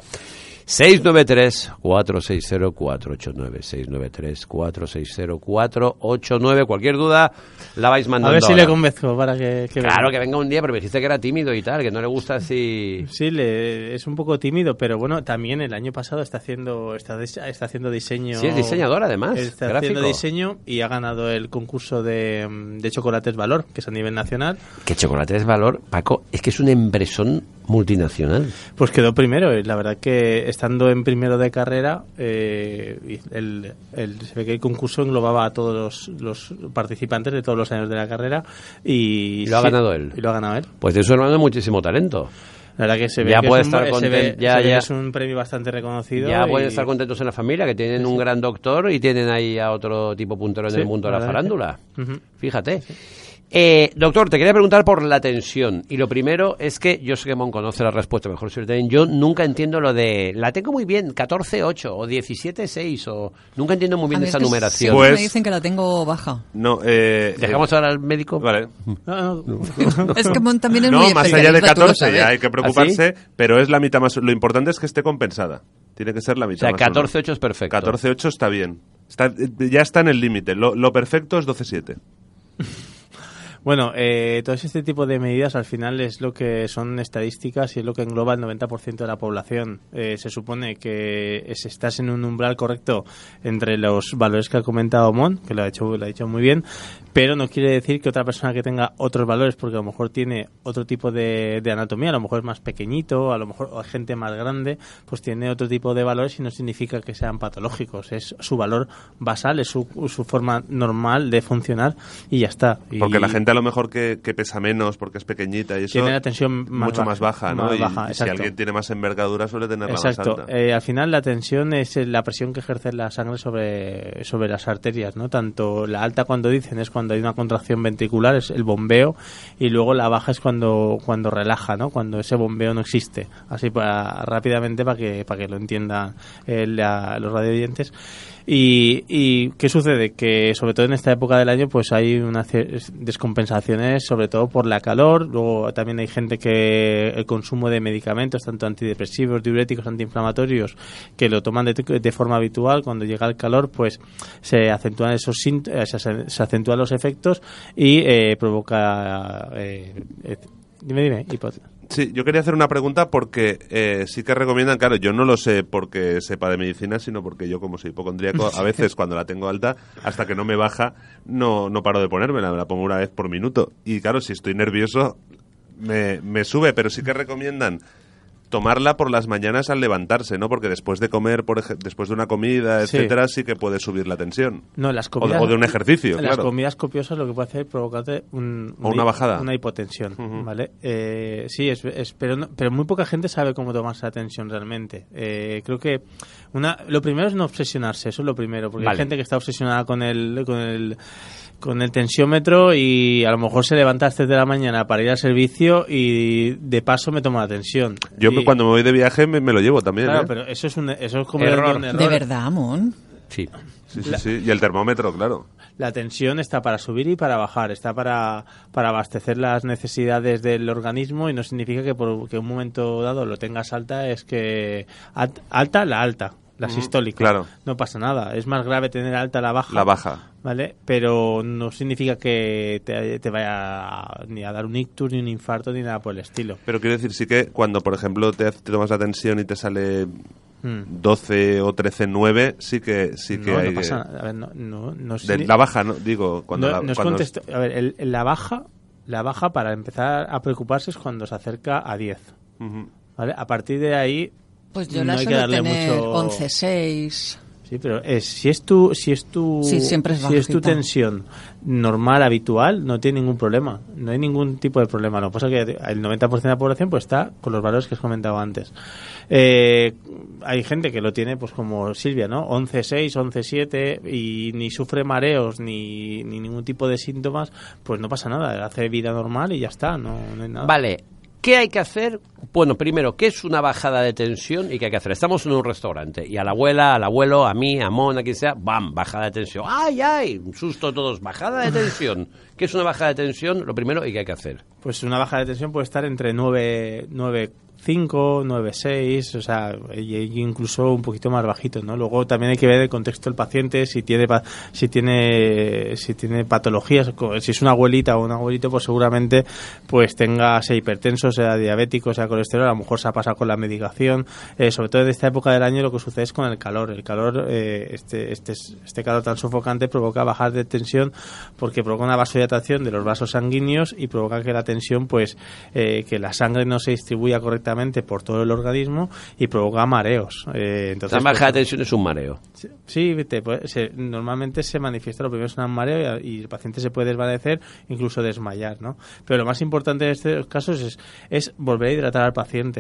693-460-489 693-460-489. Cualquier duda la vais mandando. A ver si ahora le convenzco para que claro, que venga un día, pero me dijiste que era tímido y tal, que no le gusta así. Sí, es un poco tímido, pero bueno, también el año pasado está haciendo diseño. Sí, es diseñador además. Está gráfico. haciendo diseño y ha ganado el concurso de Chocolates Valor, que es a nivel nacional. Que Chocolates Valor, Paco, es que es una empresón multinacional. Pues quedó primero, y la verdad que estando en primero de carrera, se ve que el concurso englobaba a todos los participantes de todos los años de la carrera y lo ha ganado él. Y lo ha ganado él. Pues de su hermano muchísimo talento. La verdad que se ve ya que puede estar contento, ya es un premio bastante reconocido. Ya pueden estar contentos en la familia, que tienen un gran doctor y tienen ahí a otro tipo puntero en el mundo de la farándula. Fíjate. Doctor, te quería preguntar por la tensión. Y lo primero es que yo sé que Mon conoce la respuesta mejor. Yo nunca entiendo lo de... La tengo muy bien, 14-8 o 17-6 o... Nunca entiendo muy bien esa numeración. Pues, me dicen que la tengo baja. No, ¿Dejamos ahora al médico? Vale. No. Es que Mon también es muy más allá de 14 ya hay que ¿Ah, preocuparse, pero es la mitad más... Lo importante es que esté compensada. Tiene que ser la mitad más. 14-8 es perfecto. 14-8 está bien. Ya está en el límite. Lo perfecto es 12-7. Bueno, todo este tipo de medidas al final es lo que son estadísticas y es lo que engloba el 90% de la población. Se supone que si estás en un umbral correcto entre los valores que ha comentado Mon, que lo ha dicho muy bien, pero no quiere decir que otra persona que tenga otros valores, porque a lo mejor tiene otro tipo de anatomía, a lo mejor es más pequeñito, a lo mejor hay gente más grande, pues tiene otro tipo de valores y no significa que sean patológicos. Es su valor basal, es su forma normal de funcionar y ya está. Porque la gente a lo mejor que pesa menos porque es pequeñita y eso tiene la tensión mucho más baja, ¿no? Más baja, y si alguien tiene más envergadura suele tenerla más alta. Al final la tensión es la presión que ejerce la sangre sobre las arterias, ¿no? Tanto la alta, cuando dicen, es cuando hay una contracción ventricular, es el bombeo, y luego la baja es cuando relaja, ¿no? Cuando ese bombeo no existe. Así rápidamente para que lo entiendan los radioyentes. Y ¿qué sucede? Que sobre todo en esta época del año pues hay unas descompensaciones, sobre todo por la calor. Luego también hay gente que el consumo de medicamentos, tanto antidepresivos, diuréticos, antiinflamatorios, que lo toman de forma habitual. Cuando llega el calor pues se acentúan se acentúan los efectos y provoca dime Sí, yo quería hacer una pregunta porque sí que recomiendan, claro, yo no lo sé porque sepa de medicina, sino porque yo, como soy hipocondríaco, a veces cuando la tengo alta, hasta que no me baja, no paro de ponérmela, me la pongo una vez por minuto. Y claro, si estoy nervioso, me sube, pero sí que recomiendan tomarla por las mañanas al levantarse, ¿no? Porque después de comer, después de una comida, etcétera, sí que puede subir la tensión. No, las comidas, o de un ejercicio, las claro. comidas copiosas lo que puede hacer es provocarte una bajada, una hipotensión, ¿vale? Sí, pero muy poca gente sabe cómo tomarse la tensión realmente. Creo que lo primero es no obsesionarse, eso es lo primero, porque hay gente que está obsesionada con el tensiómetro y a lo mejor se levanta a las 3 de la mañana para ir al servicio y de paso me toma la tensión. Yo cuando me voy de viaje me lo llevo también. Claro, pero eso es como un error. ¿De verdad, Mon? Sí. Sí. Y el termómetro, claro. La tensión está para subir y para bajar, está para abastecer las necesidades del organismo, y no significa que porque un momento dado lo tengas alta es que la sistólica. Claro. No pasa nada. Es más grave tener alta la baja. La baja. ¿Vale? Pero no significa que te vaya ni a dar un ictus, ni un infarto, ni nada por el estilo. Pero quiero decir, sí que cuando, por ejemplo, te tomas la tensión y te sale 12 o 13,9, sí que hay... No pasa nada. A ver, no la baja, ¿no? Digo, cuando... A ver, la baja para empezar a preocuparse es cuando se acerca a 10. ¿Vale? A partir de ahí... Pues yo la suelo tener 11,6. Sí, pero si es tu tensión normal, habitual, no tiene ningún problema. No hay ningún tipo de problema. Lo que pasa es que el 90% de la población pues está con los valores que os comentaba antes. Hay gente que lo tiene pues como Silvia, ¿no? 11,6, 11,7 y ni sufre mareos ni ningún tipo de síntomas, pues no pasa nada. Hace vida normal y ya está. No hay nada. Vale. ¿Qué hay que hacer? Bueno, primero, ¿qué es una bajada de tensión y qué hay que hacer? Estamos en un restaurante y a la abuela, al abuelo, a mí, a Mon, a quien sea, ¡bam! Bajada de tensión. ¡Ay! Un susto todos. Bajada de tensión. ¿Qué es una bajada de tensión? Lo primero, ¿y qué hay que hacer? Pues una bajada de tensión puede estar entre 9,5, 9,6, o sea, incluso un poquito más bajito, ¿no? Luego también hay que ver el contexto del paciente, si tiene patologías, si es una abuelita o un abuelito, pues seguramente pues sea hipertenso, sea diabético, sea colesterol, a lo mejor se ha pasado con la medicación. Sobre todo en esta época del año lo que sucede es con el calor. El calor, este calor tan sofocante provoca bajar de tensión porque provoca una vasodilatación de los vasos sanguíneos y provoca que la tensión, pues, que la sangre no se distribuya correctamente por todo el organismo y provoca mareos. Entonces, la baja de tensión es un mareo. Sí, normalmente se manifiesta, lo primero es un mareo y el paciente se puede desvanecer, incluso desmayar, ¿no? Pero lo más importante en estos casos es volver a hidratar al paciente.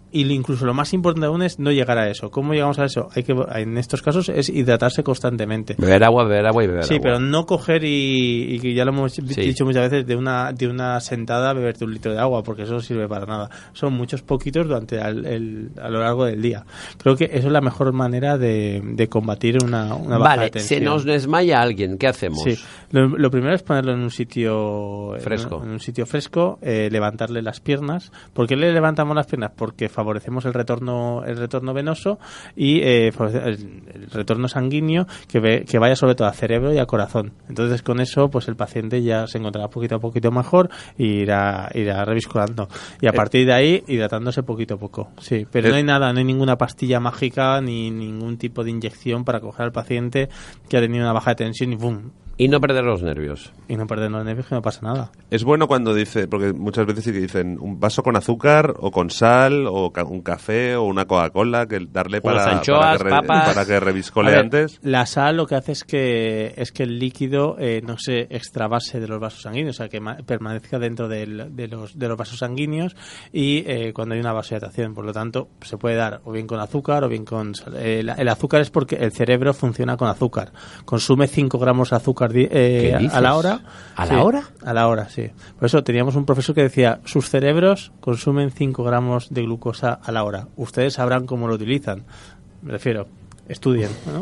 incluso lo más importante aún es no llegar a eso. ¿Cómo llegamos a eso? En estos casos es hidratarse constantemente. Beber agua y beber agua. Sí, pero no coger y ya lo hemos dicho muchas veces, de una sentada beberte 1 litro de agua, porque eso no sirve para nada. Son muchos poquitos durante a lo largo del día. Creo que eso es la mejor manera de combatir una baja de tensión. Se nos desmaya alguien, ¿qué hacemos? Sí. Lo primero es ponerlo en un sitio fresco. En un sitio fresco, levantarle las piernas. ¿Por qué le levantamos las piernas? Porque favorecemos el retorno venoso y el retorno sanguíneo que vaya sobre todo al cerebro y al corazón. Entonces con eso pues el paciente ya se encontrará poquito a poquito mejor y irá reviscolando. Y a partir de ahí hidratándose poquito a poco. Sí, pero no hay ninguna pastilla mágica ni ningún tipo de inyección para coger al paciente que ha tenido una baja de tensión y ¡bum! Y no perder los nervios. Y no perder los nervios, que no pasa nada. Es bueno cuando dice, porque muchas veces sí que dicen un vaso con azúcar o con sal o un café o una Coca-Cola, que darle para que reviscole antes. La sal lo que hace es que el líquido no se extravase de los vasos sanguíneos, o sea, que permanezca dentro de los vasos sanguíneos y cuando hay una vasodilatación. Por lo tanto, se puede dar o bien con azúcar o bien con sal. El azúcar es porque el cerebro funciona con azúcar. Consume 5 gramos de azúcar a la hora. ¿A la hora? A la hora, sí. Por eso teníamos un profesor que decía, sus cerebros consumen 5 gramos de glucosa a la hora. Ustedes sabrán cómo lo utilizan. Me refiero, estudien, ¿no?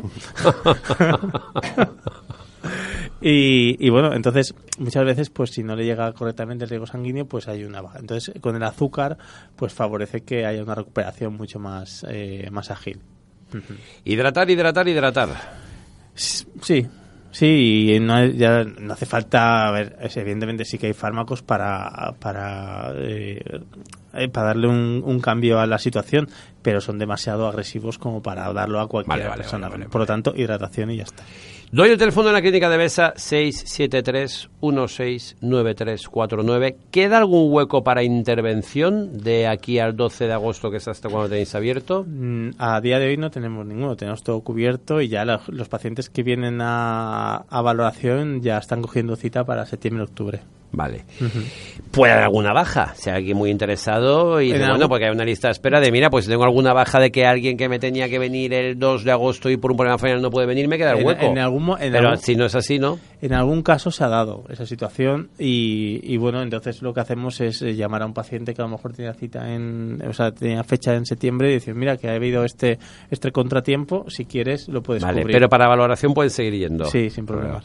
Y bueno, entonces muchas veces pues si no le llega correctamente el riego sanguíneo pues hay una baja. Entonces con el azúcar pues favorece que haya una recuperación mucho más ágil. Hidratar. Sí, y ya no hace falta, a ver, evidentemente sí que hay fármacos para darle un cambio a la situación, pero son demasiado agresivos como para darlo a cualquier persona. Por lo tanto, hidratación y ya está. Doy el teléfono en la clínica de Besa, 673-169349. ¿Queda algún hueco para intervención de aquí al 12 de agosto, que es hasta cuando tenéis abierto? A día de hoy no tenemos ninguno, tenemos todo cubierto y ya los pacientes que vienen a valoración ya están cogiendo cita para septiembre-octubre. Vale. ¿Puede haber alguna baja? Si hay alguien muy interesado y dice, bueno, porque hay una lista de espera de, mira, pues si tengo alguna baja de que alguien que me tenía que venir el 2 de agosto y por un problema final no puede venir, me queda el hueco. Pero si no es así, ¿no? En algún caso se ha dado esa situación y bueno, entonces lo que hacemos es llamar a un paciente que a lo mejor tenía tenía fecha en septiembre y decir, mira, que ha habido este contratiempo, si quieres lo puedes cubrir. Pero para valoración pueden seguir yendo. Sí, sin problema.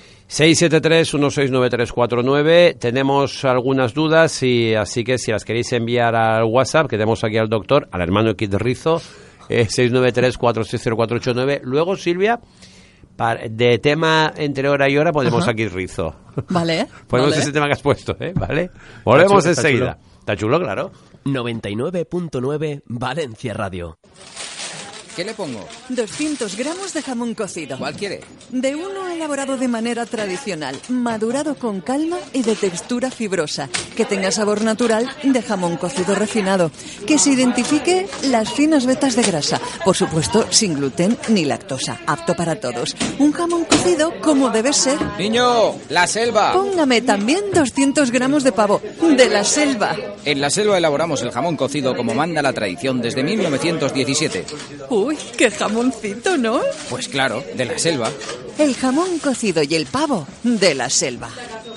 673-169349. Tenemos algunas dudas y así que si las queréis enviar al WhatsApp, que tenemos aquí al doctor, al hermano Kid Rizo, 693-460489. Luego, Silvia, de tema entre hora y hora ponemos aquí Rizo. Vale. Ponemos ese tema que has puesto, ¿vale? Volvemos enseguida. Está chulo, claro. 99.9 Valencia Radio. ¿Qué le pongo? 200 gramos de jamón cocido. ¿Cuál quiere? De uno elaborado de manera tradicional, madurado con calma y de textura fibrosa, que tenga sabor natural de jamón cocido refinado, que se identifique las finas vetas de grasa, por supuesto sin gluten ni lactosa, apto para todos. Un jamón cocido como debe ser. Niño, La Selva. Póngame también 200 gramos de pavo, de La Selva. En La Selva elaboramos el jamón cocido como manda la tradición desde 1917. Uy, qué jamoncito, ¿no? Pues claro, de La Selva. El jamón cocido y el pavo de La Selva.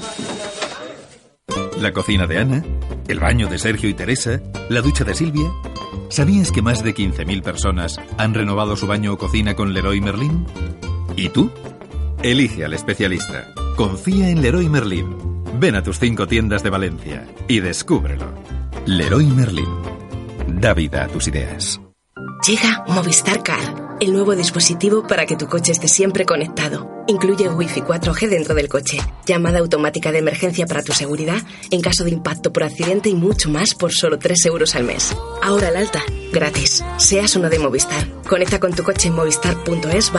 La cocina de Ana, el baño de Sergio y Teresa, la ducha de Silvia. ¿Sabías que más de 15.000 personas han renovado su baño o cocina con Leroy Merlin? ¿Y tú? Elige al especialista. Confía en Leroy Merlin. Ven a tus 5 tiendas de Valencia y descúbrelo. Leroy Merlin. Da vida a tus ideas. Llega Movistar Car, el nuevo dispositivo para que tu coche esté siempre conectado. Incluye Wi-Fi 4G dentro del coche, llamada automática de emergencia para tu seguridad en caso de impacto por accidente y mucho más por solo 3 euros al mes. Ahora al alta, gratis. Seas uno de Movistar. Conecta con tu coche en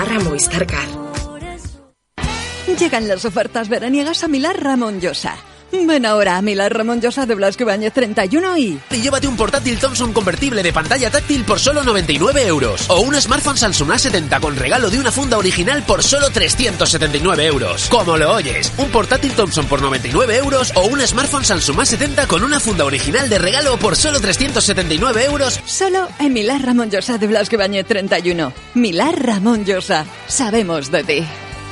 movistar.es/Movistar Car. Llegan las ofertas veraniegas a Milán Ramon Llosa. Ven ahora a Milán Ramón Llosa de Blasco Ibáñez 31 y llévate un portátil Thomson convertible de pantalla táctil por solo 99 euros. O un smartphone Samsung A70 con regalo de una funda original por solo 379 euros. Como lo oyes, un portátil Thomson por 99 euros o un smartphone Samsung A70 con una funda original de regalo por solo 379 euros. Solo en Milán Ramón Llosa de Blasco Ibáñez 31. Milán Ramón Llosa. Sabemos de ti.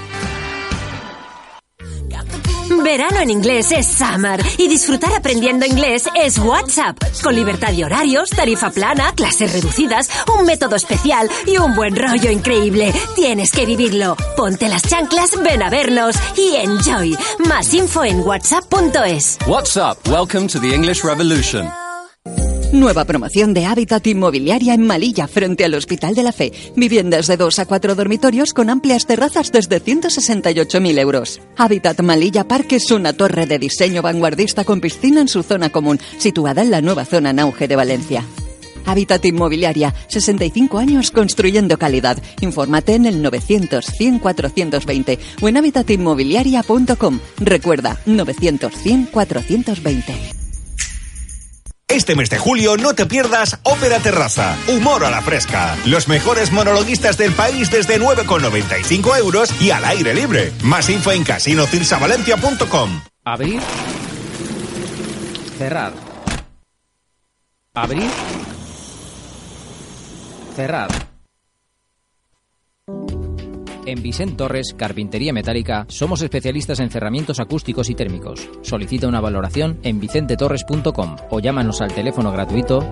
Verano en inglés es Summer y disfrutar aprendiendo inglés es WhatsApp. Con libertad de horarios, tarifa plana, clases reducidas, un método especial y un buen rollo increíble. Tienes que vivirlo. Ponte las chanclas, ven a vernos y enjoy. Más info en whatsapp.es. WhatsApp, welcome to the English Revolution. Nueva promoción de Hábitat Inmobiliaria en Malilla, frente al Hospital de la Fe. Viviendas de 2 a 4 dormitorios con amplias terrazas desde 168.000 euros. Hábitat Malilla Park es una torre de diseño vanguardista con piscina en su zona común, situada en la nueva zona en auge de Valencia. Hábitat Inmobiliaria, 65 años construyendo calidad. Infórmate en el 900 100 420 o en habitatinmobiliaria.com. Recuerda, 900 100 420. Este mes de julio no te pierdas Ópera Terraza, humor a la fresca. Los mejores monologuistas del país desde 9,95 euros y al aire libre. Más info en casinocirsavalencia.com. Abrir. Cerrar. Abrir. Cerrar. En Vicent Torres, Carpintería Metálica, somos especialistas en cerramientos acústicos y térmicos. Solicita una valoración en vicentetorres.com o llámanos al teléfono gratuito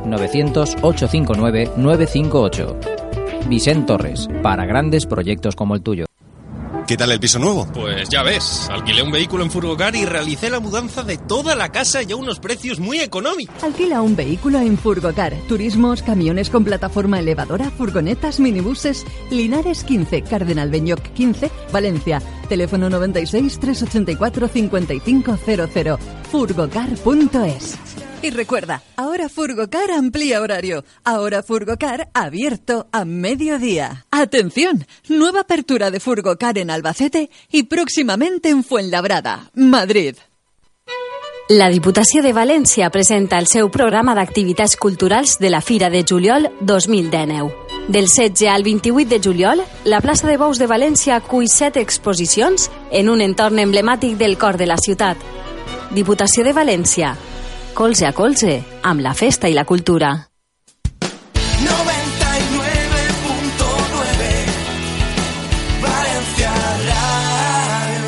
900-859-958. Vicent Torres, para grandes proyectos como el tuyo. ¿Qué tal el piso nuevo? Pues ya ves, alquilé un vehículo en Furgocar y realicé la mudanza de toda la casa y a unos precios muy económicos. Alquila un vehículo en Furgocar. Turismos, camiones con plataforma elevadora, furgonetas, minibuses. Linares 15, Cardenal Beñoc 15, Valencia. Teléfono 96 384 5500. Furgocar.es. Y recuerda, ahora Furgocar amplía horario. Ahora Furgocar abierto a mediodía. ¡Atención! Nueva apertura de Furgocar en Albacete y próximamente en Fuenlabrada, Madrid. La Diputació de València presenta el seu programa d'activitats culturals de la Fira de Juliol 2019. Del 16 al 28 de juliol, la plaça de Bous de València acull 7 exposicions en un entorn emblemàtic del cor de la ciutat. Diputació de València, colze a colze, amb la festa i la cultura. 99.9 Valencia Radio.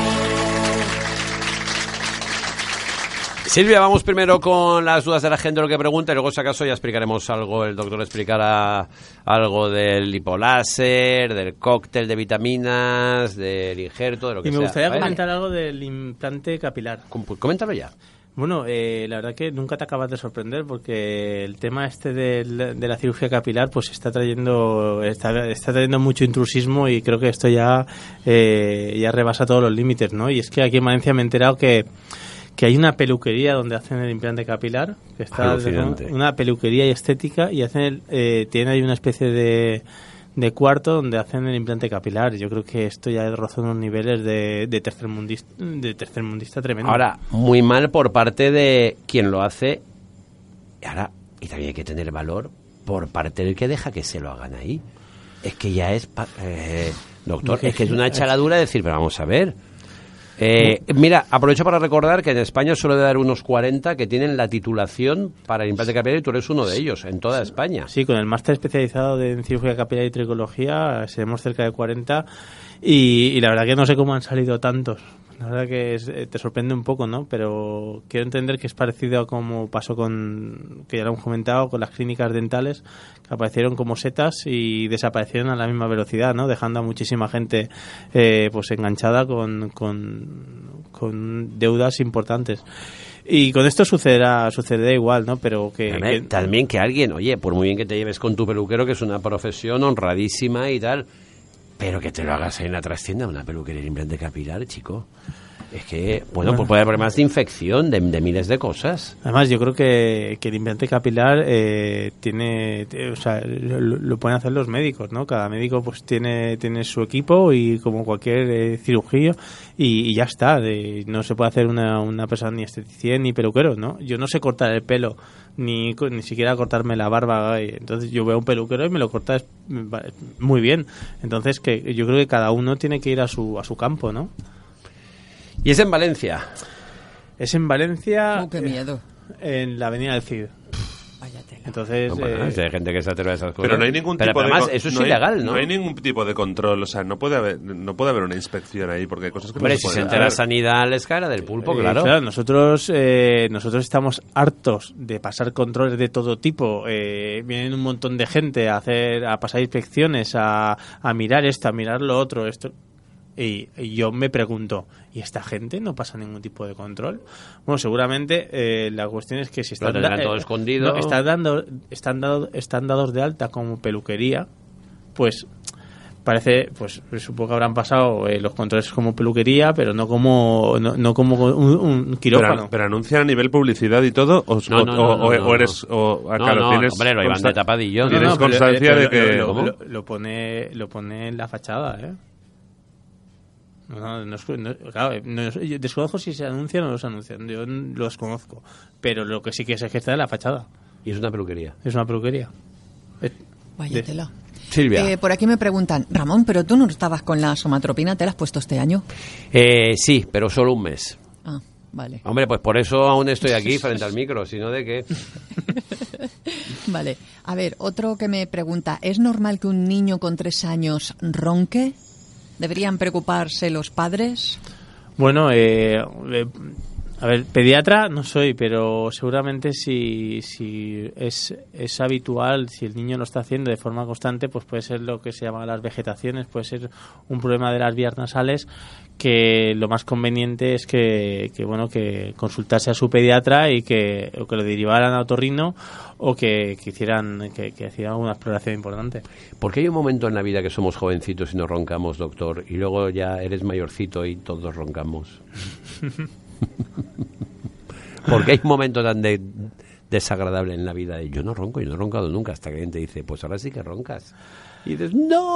Silvia, vamos primero con las dudas de la gente, lo que pregunta, y luego si acaso ya explicaremos algo, el doctor explicará algo del lipoláser, del cóctel de vitaminas, del injerto, de lo que sea. Y me gustaría comentar algo del implante capilar. Coméntalo ya. Bueno, la verdad que nunca te acabas de sorprender porque el tema este de la cirugía capilar pues está trayendo mucho intrusismo y creo que esto ya rebasa todos los límites, ¿no? Y es que aquí en Valencia me he enterado que hay una peluquería donde hacen el implante capilar, que está una peluquería y estética y tienen ahí una especie de cuarto donde hacen el implante capilar. Yo creo que esto ya rozó unos niveles de tercermundista tremendo. Ahora, muy mal por parte de quien lo hace. Y también hay que tener valor por parte del que deja que se lo hagan ahí. Es que ya es... doctor, es que es una chaladura decir, pero vamos a ver... mira, aprovecho para recordar que en España suele dar unos 40 que tienen la titulación para el implante capilar y tú eres uno de ellos en toda España. Sí, con el máster especializado en cirugía capilar y tricología seremos cerca de 40 y la verdad que no sé cómo han salido tantos. La verdad que te sorprende un poco, ¿no? Pero quiero entender que es parecido a como pasó que ya lo hemos comentado, con las clínicas dentales, que aparecieron como setas y desaparecieron a la misma velocidad, ¿no? Dejando a muchísima gente pues enganchada con deudas importantes. Y con esto sucederá igual, ¿no? Pero también que alguien, oye, por muy bien que te lleves con tu peluquero, que es una profesión honradísima y tal... Pero que te lo hagas ahí en la trastienda, una peluquería de implante capilar, chico. Es que, bueno, pues puede haber problemas de infección, de miles de cosas. Además, yo creo que el implante capilar o sea, lo pueden hacer los médicos, ¿no? Cada médico pues tiene su equipo y como cualquier cirugía y ya está. No se puede hacer una persona ni esteticien ni peluquero, ¿no? Yo no sé cortar el pelo ni siquiera cortarme la barba. Entonces yo veo a un peluquero y me lo corta muy bien. Entonces que yo creo que cada uno tiene que ir a su campo, ¿no? ¿Y es en Valencia? Es en Valencia. ¡Oh, qué miedo! En la Avenida del Cid. Entonces, hay gente que se atreve a esas cosas. Pero no hay ningún tipo además, eso es ilegal, ¿no? No hay ningún tipo de control, o sea, no puede haber una inspección ahí, porque hay cosas que Hombre, no se si se pueden entera hacer. Sanidad les caerá del pulpo, claro. Claro, nosotros estamos hartos de pasar controles de todo tipo. Vienen un montón de gente a pasar inspecciones, a mirar esto, a mirar lo otro, esto. Y yo me pregunto, ¿y esta gente no pasa ningún tipo de control? Bueno, seguramente la cuestión es que si están todo escondido. No, están dados de alta como peluquería, pues parece, pues supongo que habrán pasado los controles como peluquería, pero no como un quirófano. Pero anuncian a nivel publicidad y todo, No, eres, claro, tienes, hombre, lo iban de tapadillo. Tienes constancia de que lo pone en la fachada, ¿eh? Claro, yo desconozco si se anuncian o no se anuncian. Yo los conozco. Pero lo que sí que sé es que está en la fachada. Y es una peluquería. Es una peluquería. Vaya tela. Silvia. Por aquí me preguntan, Ramón, ¿pero tú no estabas con la somatropina? ¿Te la has puesto este año? Sí, pero solo un mes. Ah, vale. Hombre, pues por eso aún estoy aquí frente al micro, si no de qué. Vale. A ver, otro que me pregunta, ¿es normal que un niño con 3 años ronque? ¿Deberían preocuparse los padres? Bueno, a ver, pediatra no soy, pero seguramente si es habitual, si el niño lo está haciendo de forma constante, pues puede ser lo que se llama las vegetaciones, puede ser un problema de las vías nasales, que lo más conveniente es que consultase a su pediatra y que lo derivaran a otorrino o que hicieran una exploración importante. Porque hay un momento en la vida que somos jovencitos y no roncamos, doctor, y luego ya eres mayorcito y todos roncamos. Porque hay un momento tan desagradable en la vida de yo no ronco, yo no he roncado nunca, hasta que alguien te dice, pues ahora sí que roncas. Y dices,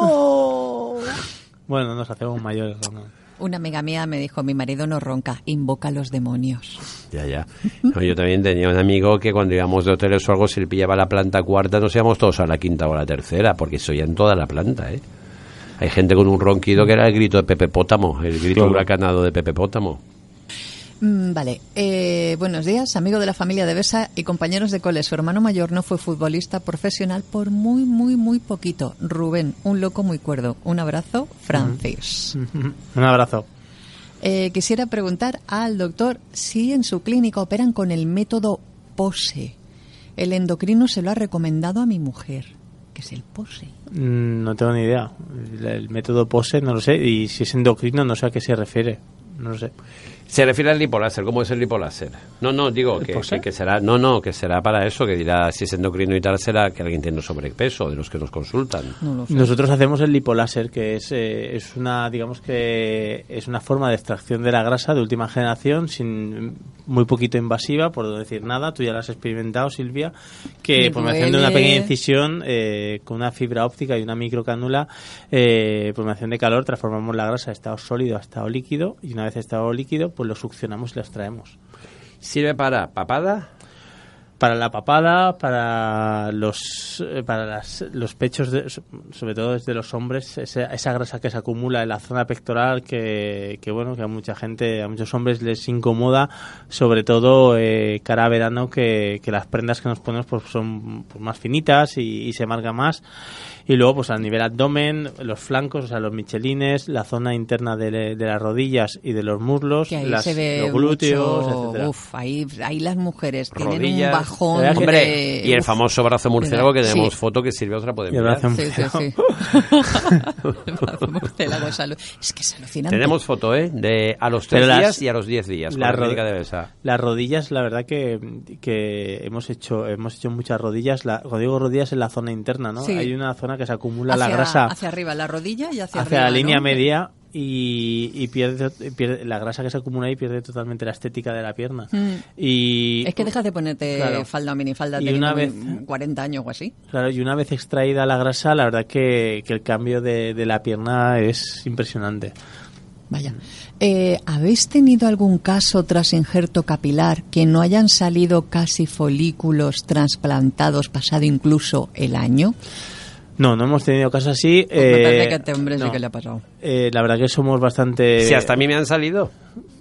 ¡no! Bueno, nos hacemos mayores, ¿no? Una amiga mía me dijo, mi marido no ronca, invoca a los demonios. Ya. No, yo también tenía un amigo que cuando íbamos de hoteles o algo, si él pillaba la planta cuarta, nos íbamos todos a la quinta o a la tercera, porque se oía en toda la planta, ¿eh? Hay gente con un ronquido que era el grito de Pepe Pótamo, el grito huracanado de Pepe Pótamo. Vale, buenos días, amigo de la familia de Besa y compañeros de cole. Su hermano mayor no fue futbolista profesional por muy, muy, muy poquito. Rubén, un loco muy cuerdo. Un abrazo, Francis. Un abrazo. Quisiera preguntar al doctor si en su clínica operan con el método POSE. El endocrino se lo ha recomendado a mi mujer. ¿Qué es el POSE? No tengo ni idea. El método POSE no lo sé, y si es endocrino no sé a qué se refiere. No lo sé. Se refiere al lipoláser. ¿Cómo es el lipoláser? No, digo que será... que será para eso, que dirá si es endocrino y tal, será que alguien tiene sobrepeso, de los que nos consultan. No lo sé. Nosotros hacemos el lipoláser, que es una, digamos que es una forma de extracción de la grasa de última generación, muy poquito invasiva, por no decir nada. Tú ya lo has experimentado, Silvia, que por mediación de una pequeña incisión con una fibra óptica y una microcánula, por mediación de calor, transformamos la grasa de estado sólido a estado líquido, y una vez estado líquido, pues lo succionamos y lo extraemos. ¿Sirve para papada? Para la papada, para los pechos, sobre todo desde los hombres, esa grasa que se acumula en la zona pectoral que a muchos hombres les incomoda, sobre todo cara a verano, que las prendas que nos ponemos pues son pues más finitas y se marca más. Y luego, pues a nivel abdomen, los flancos, o sea, los michelines, la zona interna de las rodillas y de los muslos, que ahí se ve los glúteos, mucho, etcétera. Ahí las mujeres tienen rodillas, un bajón. Hombre, y el famoso brazo murciélago, que tenemos foto que Silvia otra puede mirar. Sí. El brazo murciélago es que es alucinante. Tenemos foto, de a los 3 días y a los 10 días. Con la clínica de Besa. Las rodillas, la verdad que hemos hecho muchas rodillas. Cuando digo rodillas, en la zona interna, ¿no? Sí. Hay una zona que se acumula la grasa hacia arriba, la rodilla y hacia arriba. Hacia la línea ¿no? media, y pierde la grasa que se acumula ahí, pierde totalmente la estética de la pierna. Y es que dejas de ponerte falda o minifalda teniendo 40 años o así. Claro, y una vez extraída la grasa, la verdad que el cambio de la pierna es impresionante. Vaya. ¿Habéis tenido algún caso tras injerto capilar que no hayan salido casi folículos trasplantados pasado incluso el año? No hemos tenido casos así. Pues me parece que a este hombre sí que le ha pasado. La verdad que somos bastante... Sí, hasta a mí me han salido.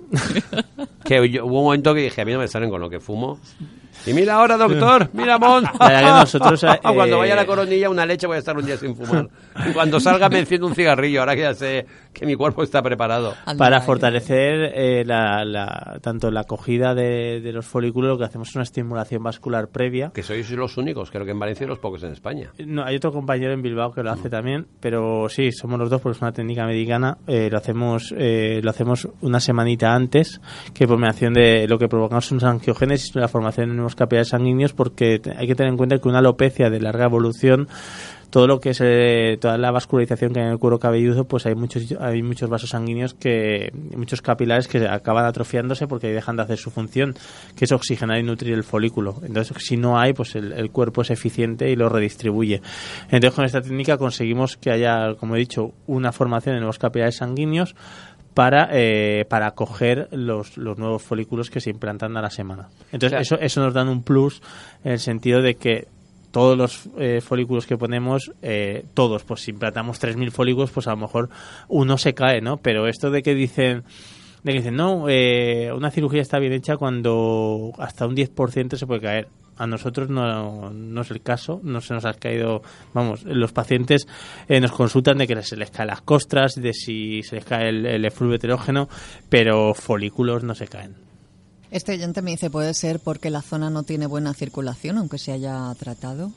Que hubo un momento que dije, a mí no me salen con lo que fumo. Y mira ahora, doctor, mira, Mon. Nosotros, cuando vaya a la Coronilla, una leche, voy a estar un día sin fumar. Y cuando salga me enciendo un cigarrillo, ahora que ya sé que mi cuerpo está preparado. Para fortalecer tanto la acogida de los folículos, lo que hacemos es una estimulación vascular previa. Que sois los únicos, creo que en Valencia y los pocos en España. No, hay otro compañero en Bilbao que lo hace también, pero sí, somos los dos porque es una técnica americana. Lo hacemos una semanita antes, que por mediación de lo que provocamos es una angiogénesis, la formación de nuevos capilares sanguíneos, porque hay que tener en cuenta que una alopecia de larga evolución, todo lo que es toda la vascularización que hay en el cuero cabelludo, pues hay muchos vasos sanguíneos, muchos capilares que acaban atrofiándose porque dejan de hacer su función, que es oxigenar y nutrir el folículo. Entonces, si no hay, pues el cuerpo es eficiente y lo redistribuye. Entonces, con esta técnica conseguimos que haya, como he dicho, una formación de nuevos capilares sanguíneos para acoger los nuevos folículos que se implantan a la semana. Entonces, eso nos da un plus en el sentido de que todos los folículos que ponemos, todos, pues si implantamos 3.000 folículos, pues a lo mejor uno se cae, ¿no? Pero esto de que dicen no, una cirugía está bien hecha cuando hasta un 10% se puede caer. A nosotros no es el caso, no se nos ha caído, los pacientes nos consultan de que se les caen las costras, de si se les cae el efluvio heterógeno, pero folículos no se caen. Este oyente me dice, ¿puede ser porque la zona no tiene buena circulación, aunque se haya tratado?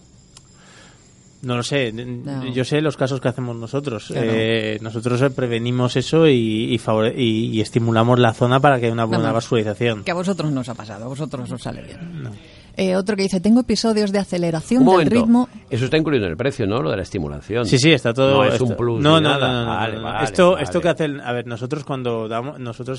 No lo sé, no. Yo sé los casos que hacemos nosotros. Claro. Nosotros prevenimos eso y estimulamos la zona para que haya una buena vascularización. Que a vosotros no os ha pasado, a vosotros os sale bien. No. Otro que dice, tengo episodios de aceleración del ritmo. Eso está incluido en el precio, ¿no? Lo de la estimulación. Sí, está todo. No es un plus. No. Vale. Esto que hacen, a ver, nosotros cuando damos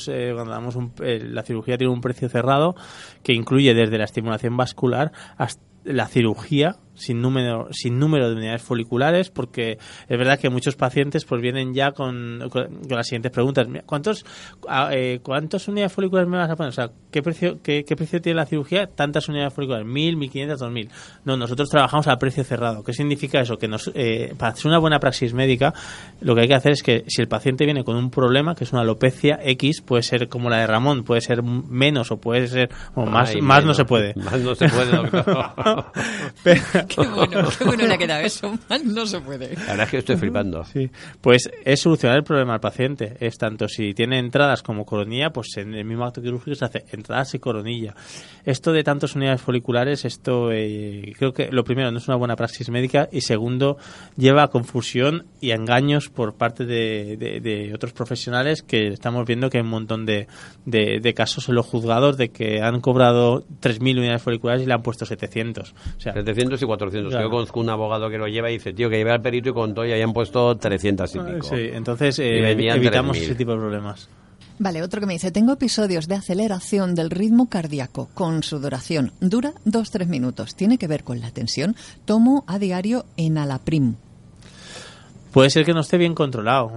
la cirugía tiene un precio cerrado que incluye desde la estimulación vascular hasta la cirugía sin número de unidades foliculares, porque es verdad que muchos pacientes pues vienen ya con las siguientes preguntas. ¿Cuántas unidades foliculares me vas a poner? O sea, ¿qué precio tiene la cirugía? Tantas unidades foliculares, 1.000, 1.500, 2.000. No, nosotros trabajamos a precio cerrado. ¿Qué significa eso? Que para hacer una buena praxis médica, lo que hay que hacer es que si el paciente viene con un problema, que es una alopecia X, puede ser como la de Ramón, puede ser menos o puede ser más no se puede. Más no se puede, doctor. Qué bueno le ha quedado eso. Más no se puede. La verdad es que estoy flipando. Sí. Pues es solucionar el problema al paciente. Es tanto si tiene entradas como coronilla, pues en el mismo acto quirúrgico se hace entradas y coronilla. Esto de tantas unidades foliculares, creo que lo primero no es una buena praxis médica y segundo lleva a confusión y a engaños por parte de otros profesionales, que estamos viendo que hay un montón de casos en los juzgados de que han cobrado 3.000 unidades foliculares y le han puesto 700. O sea, 700 y 400. Claro. Yo conozco un abogado que lo lleva y dice, tío, que lleva al perito y contó y hayan puesto 300 y pico. Sí, entonces evitamos ese tipo de problemas. Vale, otro que me dice, tengo episodios de aceleración del ritmo cardíaco con sudoración. Dura 2-3 minutos. Tiene que ver con la tensión. Tomo a diario Enalapril. Puede ser que no esté bien controlado.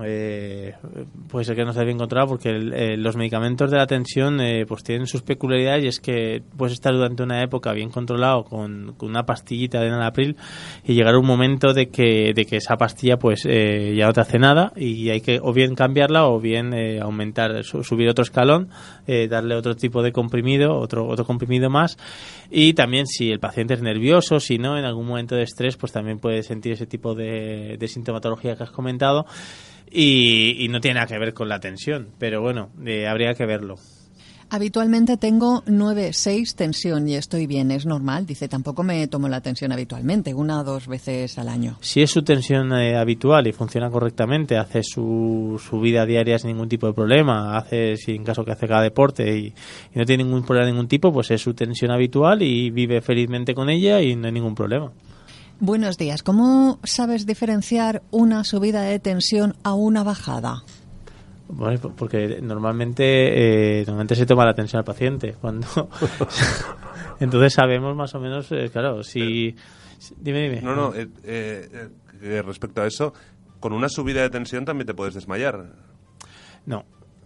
Porque los medicamentos de la tensión pues tienen sus peculiaridades, y es que puedes estar durante una época bien controlado con una pastillita de Enalapril y llegar un momento de que esa pastilla pues ya no te hace nada y hay que o bien cambiarla o bien subir otro escalón, darle otro tipo de comprimido, otro comprimido más. Y también si el paciente es nervioso, si no, en algún momento de estrés, pues también puede sentir ese tipo de sintomatología que has comentado y no tiene nada que ver con la tensión, pero bueno, habría que verlo. Habitualmente tengo 9-6 tensión y estoy bien, es normal. Dice, tampoco me tomo la tensión habitualmente, 1 o 2 veces al año. Si es su tensión habitual y funciona correctamente, hace su vida diaria sin ningún tipo de problema, si en caso que hace cada deporte y no tiene ningún problema de ningún tipo, pues es su tensión habitual y vive felizmente con ella y no hay ningún problema. Buenos días. ¿Cómo sabes diferenciar una subida de tensión a una bajada? Bueno, porque normalmente se toma la tensión al paciente cuando entonces sabemos más o menos, claro, si... Dime. No, respecto a eso, con una subida de tensión también te puedes desmayar. No.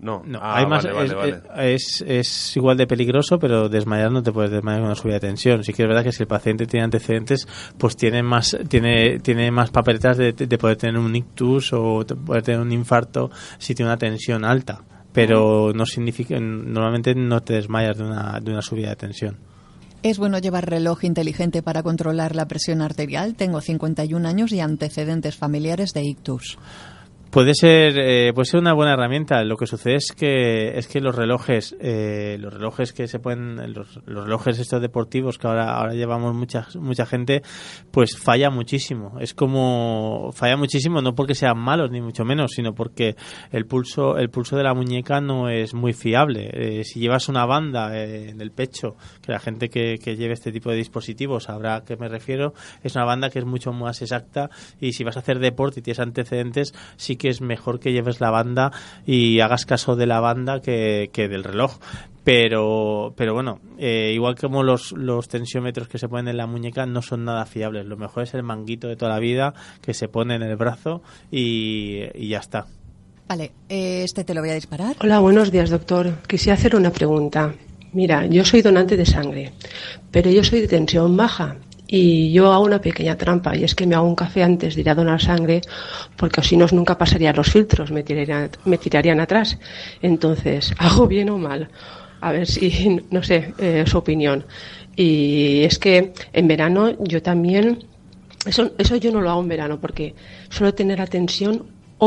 Vale. Es igual de peligroso, pero desmayar no te puedes desmayar con una subida de tensión. Sí que es verdad que si el paciente tiene antecedentes, pues tiene más papeletas de poder tener un ictus o poder tener un infarto si tiene una tensión alta. Pero no significa, normalmente no te desmayas de una subida de tensión. ¿Es bueno llevar reloj inteligente para controlar la presión arterial? Tengo 51 años y antecedentes familiares de ictus. Puede ser una buena herramienta. Lo que sucede es que los relojes que se pueden, los relojes estos deportivos que ahora llevamos mucha gente, pues falla muchísimo. Falla muchísimo, no porque sean malos ni mucho menos, sino porque el pulso de la muñeca no es muy fiable. Si llevas una banda en el pecho, que la gente que lleve este tipo de dispositivos sabrá a qué me refiero, es una banda que es mucho más exacta, y si vas a hacer deporte y tienes antecedentes, sí que es mejor que lleves la banda y hagas caso de la banda que del reloj. Pero bueno, igual como los tensiómetros que se ponen en la muñeca no son nada fiables. Lo mejor es el manguito de toda la vida que se pone en el brazo y ya está. Vale, te lo voy a disparar. Hola, buenos días, doctor. Quisiera hacer una pregunta. Mira, yo soy donante de sangre, pero yo soy de tensión baja. Y yo hago una pequeña trampa, y es que me hago un café antes de ir a donar sangre, porque si no nunca pasarían los filtros, me tirarían atrás. Entonces, ¿hago bien o mal? A ver si, no sé, su opinión. Y es que en verano yo también, eso yo no lo hago en verano, porque suelo tener la tensión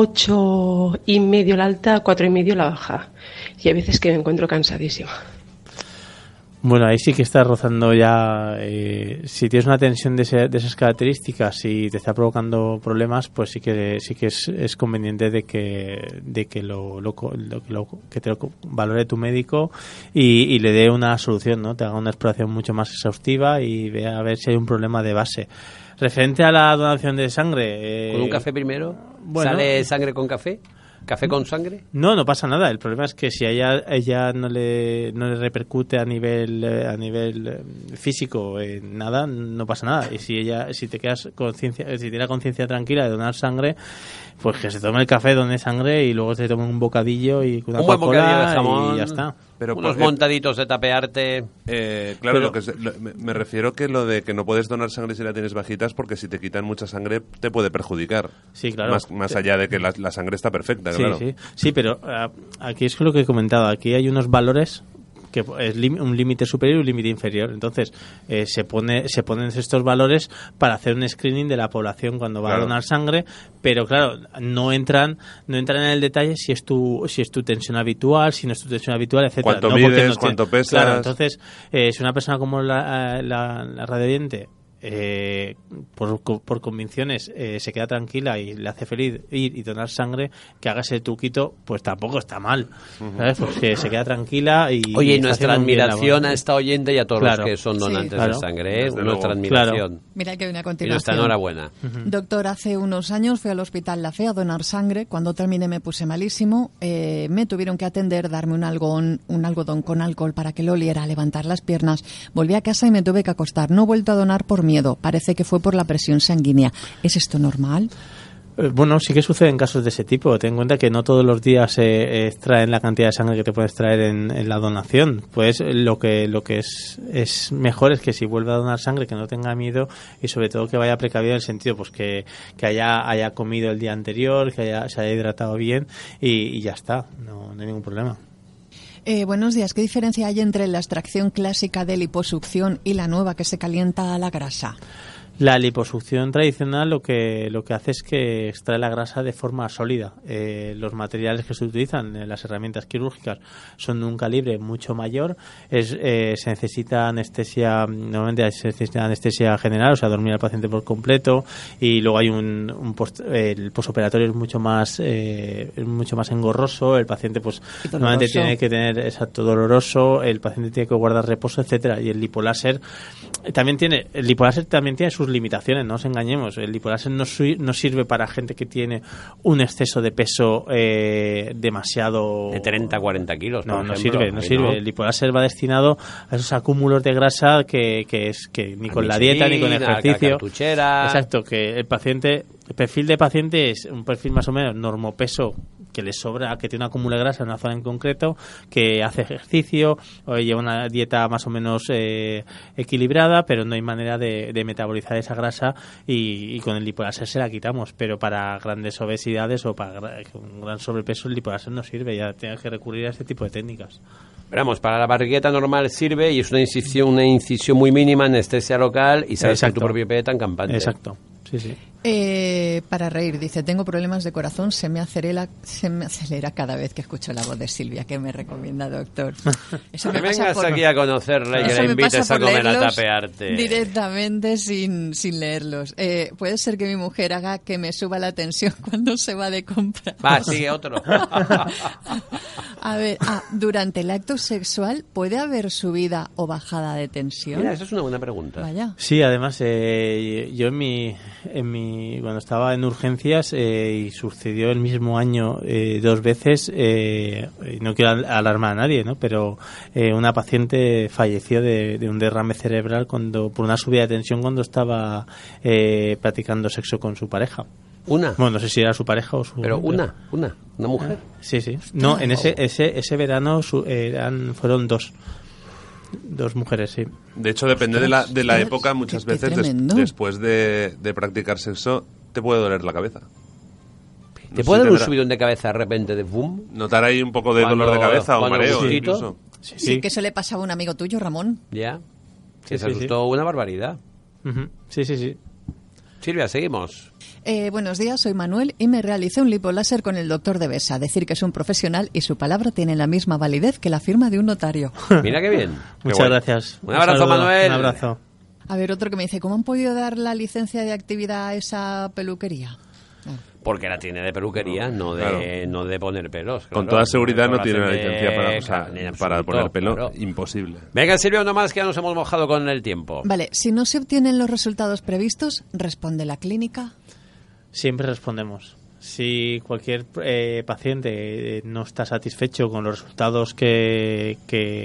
8,5 la alta, 4,5 la baja. Y hay veces que me encuentro cansadísima. Bueno, ahí sí que estás rozando ya. Si tienes una tensión de esas características y te está provocando problemas, pues sí que es conveniente de que te lo valore tu médico y le dé una solución, ¿no? Te haga una exploración mucho más exhaustiva y vea a ver si hay un problema de base. Referente a la donación de sangre, ¿con un café primero? Bueno, ¿sale sangre con café? ¿Café con sangre? No pasa nada. El problema es que si a ella no le repercute a nivel físico nada, no pasa nada. Y si te quedas si tiene la conciencia tranquila de donar sangre, pues que se tome el café, done sangre y luego se tome un bocadillo y una buen bocadillo de jamón y ya está. Pero unos montaditos de tapearte. Claro, me refiero que lo de que no puedes donar sangre si la tienes bajita es porque si te quitan mucha sangre te puede perjudicar. Sí, claro. Más allá de que la sangre está perfecta, claro. Sí, pero aquí es lo que he comentado. Aquí hay unos valores que es un límite superior y un límite inferior. Entonces se ponen estos valores para hacer un screening de la población cuando va a donar sangre, pero claro, no entran en el detalle si es tu tensión habitual, si no es tu tensión habitual, etcétera. ¿Cuánto mides? ¿Cuánto pesas? Claro, entonces si una persona como la radioyente por convicciones se queda tranquila y le hace feliz ir y donar sangre, que haga ese truquito, pues tampoco está mal, ¿sabes? Porque se queda tranquila y... Oye, y nuestra admiración a esta oyente y a todos los que son donantes de sangre, nuestra admiración. Mira que hay una continuación. Y nuestra enhorabuena. Doctor, hace unos años fui al Hospital La Fe a donar sangre. Cuando terminé me puse malísimo. Me tuvieron que atender, darme un algodón con alcohol para que lo oliera, levantar las piernas. Volví a casa y me tuve que acostar. No he vuelto a donar por miedo. Parece que fue por la presión sanguínea. ¿Es esto normal? Bueno, sí que sucede en casos de ese tipo. Ten en cuenta que no todos los días se extraen la cantidad de sangre que te puedes traer en la donación. Pues lo que es mejor es que si vuelve a donar sangre, que no tenga miedo y sobre todo que vaya precavido en el sentido pues que haya comido el día anterior, que se haya hidratado bien y ya está. No hay ningún problema. Buenos días. ¿Qué diferencia hay entre la extracción clásica de liposucción y la nueva que se calienta a la grasa? La liposucción tradicional lo que hace es que extrae la grasa de forma sólida. Los materiales que se utilizan, las herramientas quirúrgicas, son de un calibre mucho mayor. Se necesita anestesia, normalmente se necesita anestesia general, o sea, dormir al paciente por completo, y luego hay el posoperatorio es mucho más engorroso. El paciente pues normalmente tiene que tener doloroso, el paciente tiene que guardar reposo, etcétera. Y el lipoláser también tiene sus sus limitaciones, no nos engañemos. El lipoláser no sirve para gente que tiene un exceso de peso demasiado... De 30 a 40 kilos, por no ejemplo. sirve. El lipoláser va destinado a esos acúmulos de grasa que ni con la dieta ni con el ejercicio. Exacto, que el perfil de paciente es un perfil más o menos normopeso, que le sobra, que tiene un acúmulo de grasa en una zona en concreto, que hace ejercicio o lleva una dieta más o menos equilibrada, pero no hay manera de metabolizar esa grasa y con el lipoláser se la quitamos. Pero para grandes obesidades o para un gran sobrepeso el lipoláser no sirve, ya tienes que recurrir a este tipo de técnicas. Vamos, para la barrigueta normal sirve y es una incisión muy mínima, anestesia local y sabes que tu propio pie tan campante. Exacto, sí. Para reír, dice, tengo problemas de corazón, se me acelera cada vez que escucho la voz de Silvia, que me recomienda, doctor. Eso me vengas aquí a conocerla y que la invites a comer a tapearte. Directamente sin leerlos. Puede ser que mi mujer haga que me suba la tensión cuando se va de compra. Va, sigue otro. A ver, durante el acto sexual, ¿puede haber subida o bajada de tensión? Mira, eso es una buena pregunta. Vaya. Sí, además, yo cuando estaba en urgencias y sucedió el mismo año 2 veces, no quiero alarmar a nadie, ¿no? Pero una paciente falleció de un derrame cerebral por una subida de tensión cuando estaba practicando sexo con su pareja. ¿Una? Bueno, no sé si era su pareja o su... Pero una mujer. Sí. No, en ese verano fueron dos mujeres, sí. De hecho, depende de la época, muchas veces después de practicar sexo te puede doler la cabeza. ¿Te puede dar un subidón de cabeza de repente de boom? Notar ahí un poco de dolor de cabeza o mareo incluso. Sí, que eso le pasaba a un amigo tuyo, Ramón. Ya, se asustó una barbaridad. Sí. Silvia, seguimos. Buenos días, soy Manuel y me realicé un lipoláser con el doctor de Besa. Decir que es un profesional y su palabra tiene la misma validez que la firma de un notario. Mira qué bien. Muchas gracias. Un abrazo, Manuel. Un abrazo. A ver, otro que me dice, ¿cómo han podido dar la licencia de actividad a esa peluquería? Porque la tiene de peluquería, no de poner pelos. Con toda seguridad no tiene la licencia para poner pelo, claro. Imposible. Venga, Silvia, uno más que ya nos hemos mojado con el tiempo. Vale, si no se obtienen los resultados previstos, ¿responde la clínica? Siempre respondemos. Si cualquier paciente no está satisfecho con los resultados que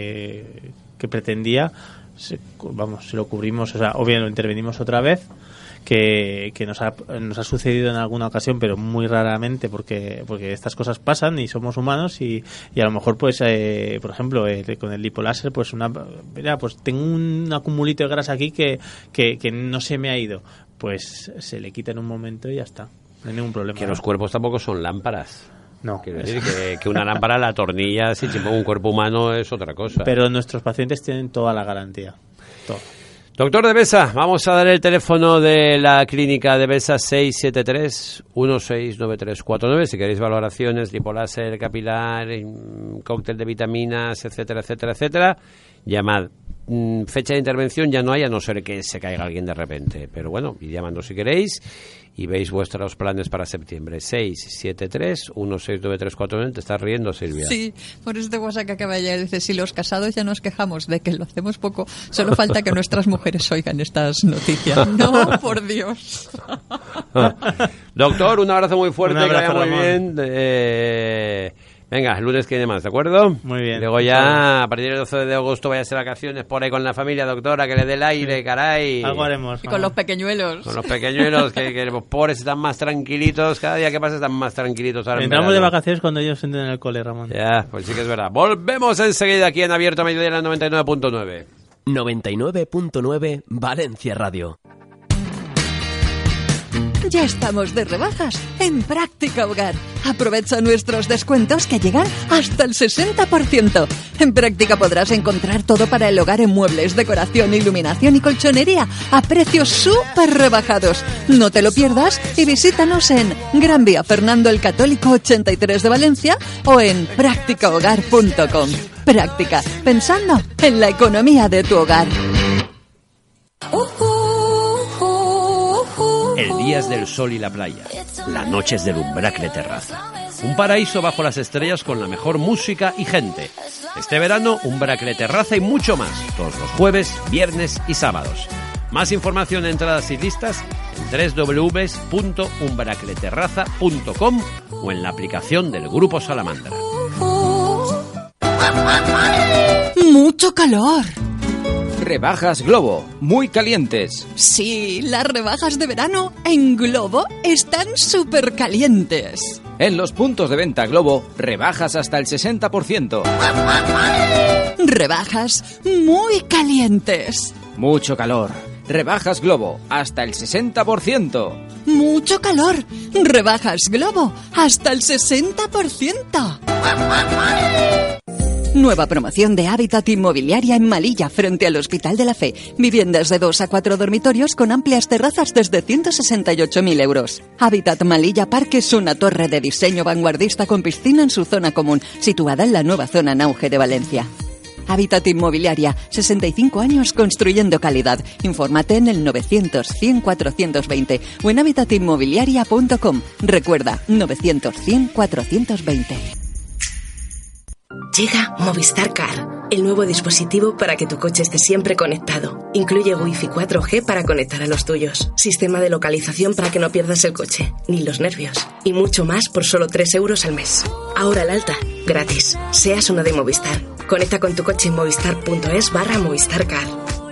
pretendía, se lo cubrimos, o bien lo intervenimos otra vez, que nos ha sucedido en alguna ocasión, pero muy raramente, porque estas cosas pasan y somos humanos y a lo mejor, pues, por ejemplo, con el lipoláser, pues pues tengo un acumulito de grasa aquí que no se me ha ido. Pues se le quita en un momento y ya está. No hay ningún problema. Que los cuerpos tampoco son lámparas. No. Quiero decir que una lámpara la tornilla, si se pone un cuerpo humano, es otra cosa. Pero nuestros pacientes tienen toda la garantía. Todo. Doctor de Besa, vamos a dar el teléfono de la clínica de Besa, 673-169349. Si queréis valoraciones, lipoláser, capilar, cóctel de vitaminas, etcétera, llamad. Fecha de intervención ya no hay, a no ser que se caiga alguien de repente. Pero bueno, id llamando si queréis y veis vuestros planes para septiembre. 673-169349. Te estás riendo, Silvia. Sí, por este WhatsApp que acaba de llegar. Dice, si los casados ya nos quejamos de que lo hacemos poco, solo falta que nuestras mujeres oigan estas noticias. No, por Dios. Doctor, un abrazo muy fuerte, un abrazo, que vaya muy bien. Venga, el lunes que viene más, ¿de acuerdo? Muy bien. Luego ya, a partir del 12 de agosto, vaya a hacer vacaciones por ahí con la familia, doctora, que le dé el aire, caray. Algo haremos. Y con los pequeñuelos. Con los pequeñuelos, que los pobres están más tranquilitos. Cada día que pasa están más tranquilitos. Entramos de vacaciones cuando ellos entren en el cole, Ramón. Ya, pues sí que es verdad. Volvemos enseguida aquí en Abierto a Mediodía en la 99.9. 99.9 Valencia Radio. Ya estamos de rebajas en Práctica Hogar. Aprovecha nuestros descuentos que llegan hasta el 60%. En Práctica podrás encontrar todo para el hogar en muebles, decoración, iluminación y colchonería a precios súper rebajados. No te lo pierdas y visítanos en Gran Vía Fernando el Católico 83 de Valencia o en practicahogar.com. Práctica, pensando en la economía de tu hogar. El día es del sol y la playa, la noche es del Umbracle Terraza. Un paraíso bajo las estrellas con la mejor música y gente. Este verano, Umbracle Terraza y mucho más, todos los jueves, viernes y sábados. Más información, entradas y listas en www.umbracleterraza.com o en la aplicación del Grupo Salamandra. ¡Mucho calor! Rebajas Globo, muy calientes. Sí, las rebajas de verano en Globo están súper calientes. En los puntos de venta Globo, rebajas hasta el 60%. Rebajas muy calientes. Mucho calor. Rebajas Globo, hasta el 60%. Mucho calor. Rebajas Globo, hasta el 60%. Nueva promoción de Hábitat Inmobiliaria en Malilla, frente al Hospital de la Fe. Viviendas de 2 a 4 dormitorios con amplias terrazas desde 168.000 euros. Hábitat Malilla Park es una torre de diseño vanguardista con piscina en su zona común, situada en la nueva zona en auge de Valencia. Hábitat Inmobiliaria, 65 años construyendo calidad. Infórmate en el 900 100 420 o en habitatinmobiliaria.com. Recuerda, 900 100 420. Llega Movistar Car, el nuevo dispositivo para que tu coche esté siempre conectado. Incluye Wi-Fi 4G para conectar a los tuyos, sistema de localización para que no pierdas el coche, ni los nervios, y mucho más por solo 3 euros al mes. Ahora al alta, gratis. Seas una de Movistar. Conecta con tu coche en movistar.es/movistarcar.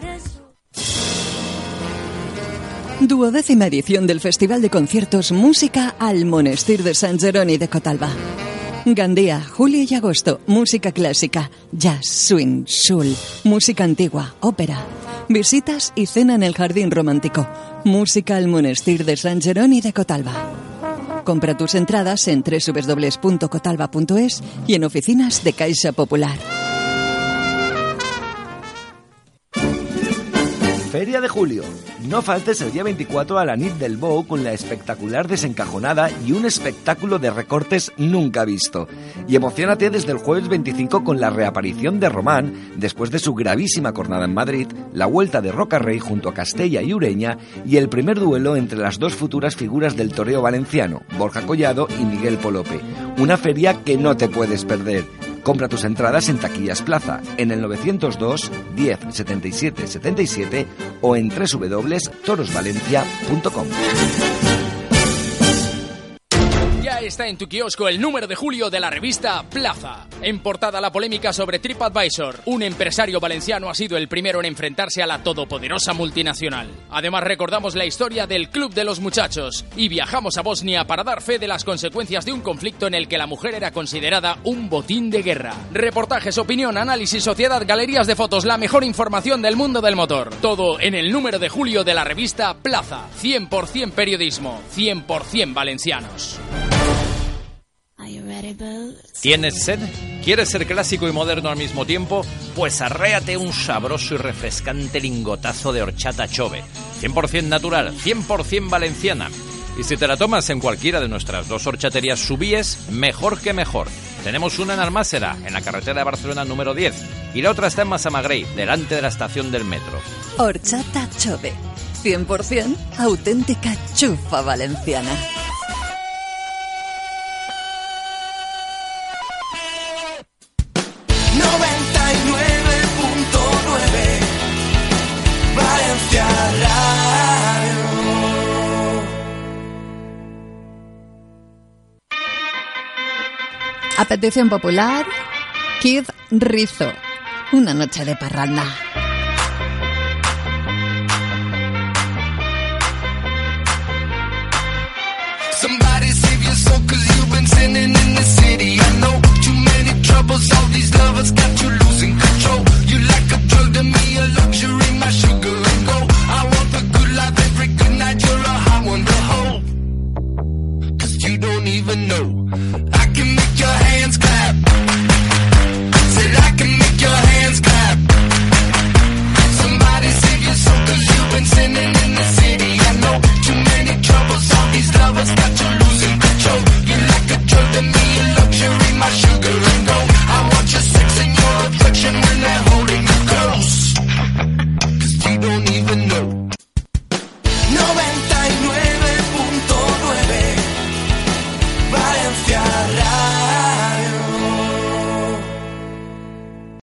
12ª edición del Festival de Conciertos Música al Monestir de Sant Jeroni de Cotalba. Gandía, julio y agosto, música clásica, jazz, swing, soul, música antigua, ópera. Visitas y cena en el Jardín Romántico. Música al Monestir de Sant Jeroni de Cotalba. Compra tus entradas en www.cotalba.es y en oficinas de Caixa Popular. Feria de Julio. No faltes el día 24 a la nit del Bou con la espectacular desencajonada y un espectáculo de recortes nunca visto. Y emocionate desde el jueves 25 con la reaparición de Román después de su gravísima jornada en Madrid, la vuelta de Rocarrey junto a Castella y Ureña y el primer duelo entre las dos futuras figuras del toreo valenciano, Borja Collado y Miguel Polope. Una feria que no te puedes perder. Compra tus entradas en Taquillas Plaza, en el 902 10 77 77 o en www.torosvalencia.com. Ya está en tu kiosco el número de julio de la revista Plaza. En portada la polémica sobre TripAdvisor. Un empresario valenciano ha sido el primero en enfrentarse a la todopoderosa multinacional. Además recordamos la historia del Club de los Muchachos y viajamos a Bosnia para dar fe de las consecuencias de un conflicto en el que la mujer era considerada un botín de guerra. Reportajes, opinión, análisis, sociedad, galerías de fotos, la mejor información del mundo del motor. Todo en el número de julio de la revista Plaza. 100% periodismo, 100% valencianos. ¿Tienes sed? ¿Quieres ser clásico y moderno al mismo tiempo? Pues arréate un sabroso y refrescante lingotazo de horchata Chove. 100% natural, 100% valenciana. Y si te la tomas en cualquiera de nuestras dos horchaterías Subíes, mejor que mejor. Tenemos una en Almásera, en la carretera de Barcelona número 10, y la otra está en Massamagrell, delante de la estación del metro. Horchata Chove, 100% auténtica chufa valenciana. A petición popular, Kid Rizzo, una noche de parranda. Somebody save your soul, 'cause you've been sinning in the city. I know too many troubles, all these lovers got you losing control. You like a drug to me, a luxury.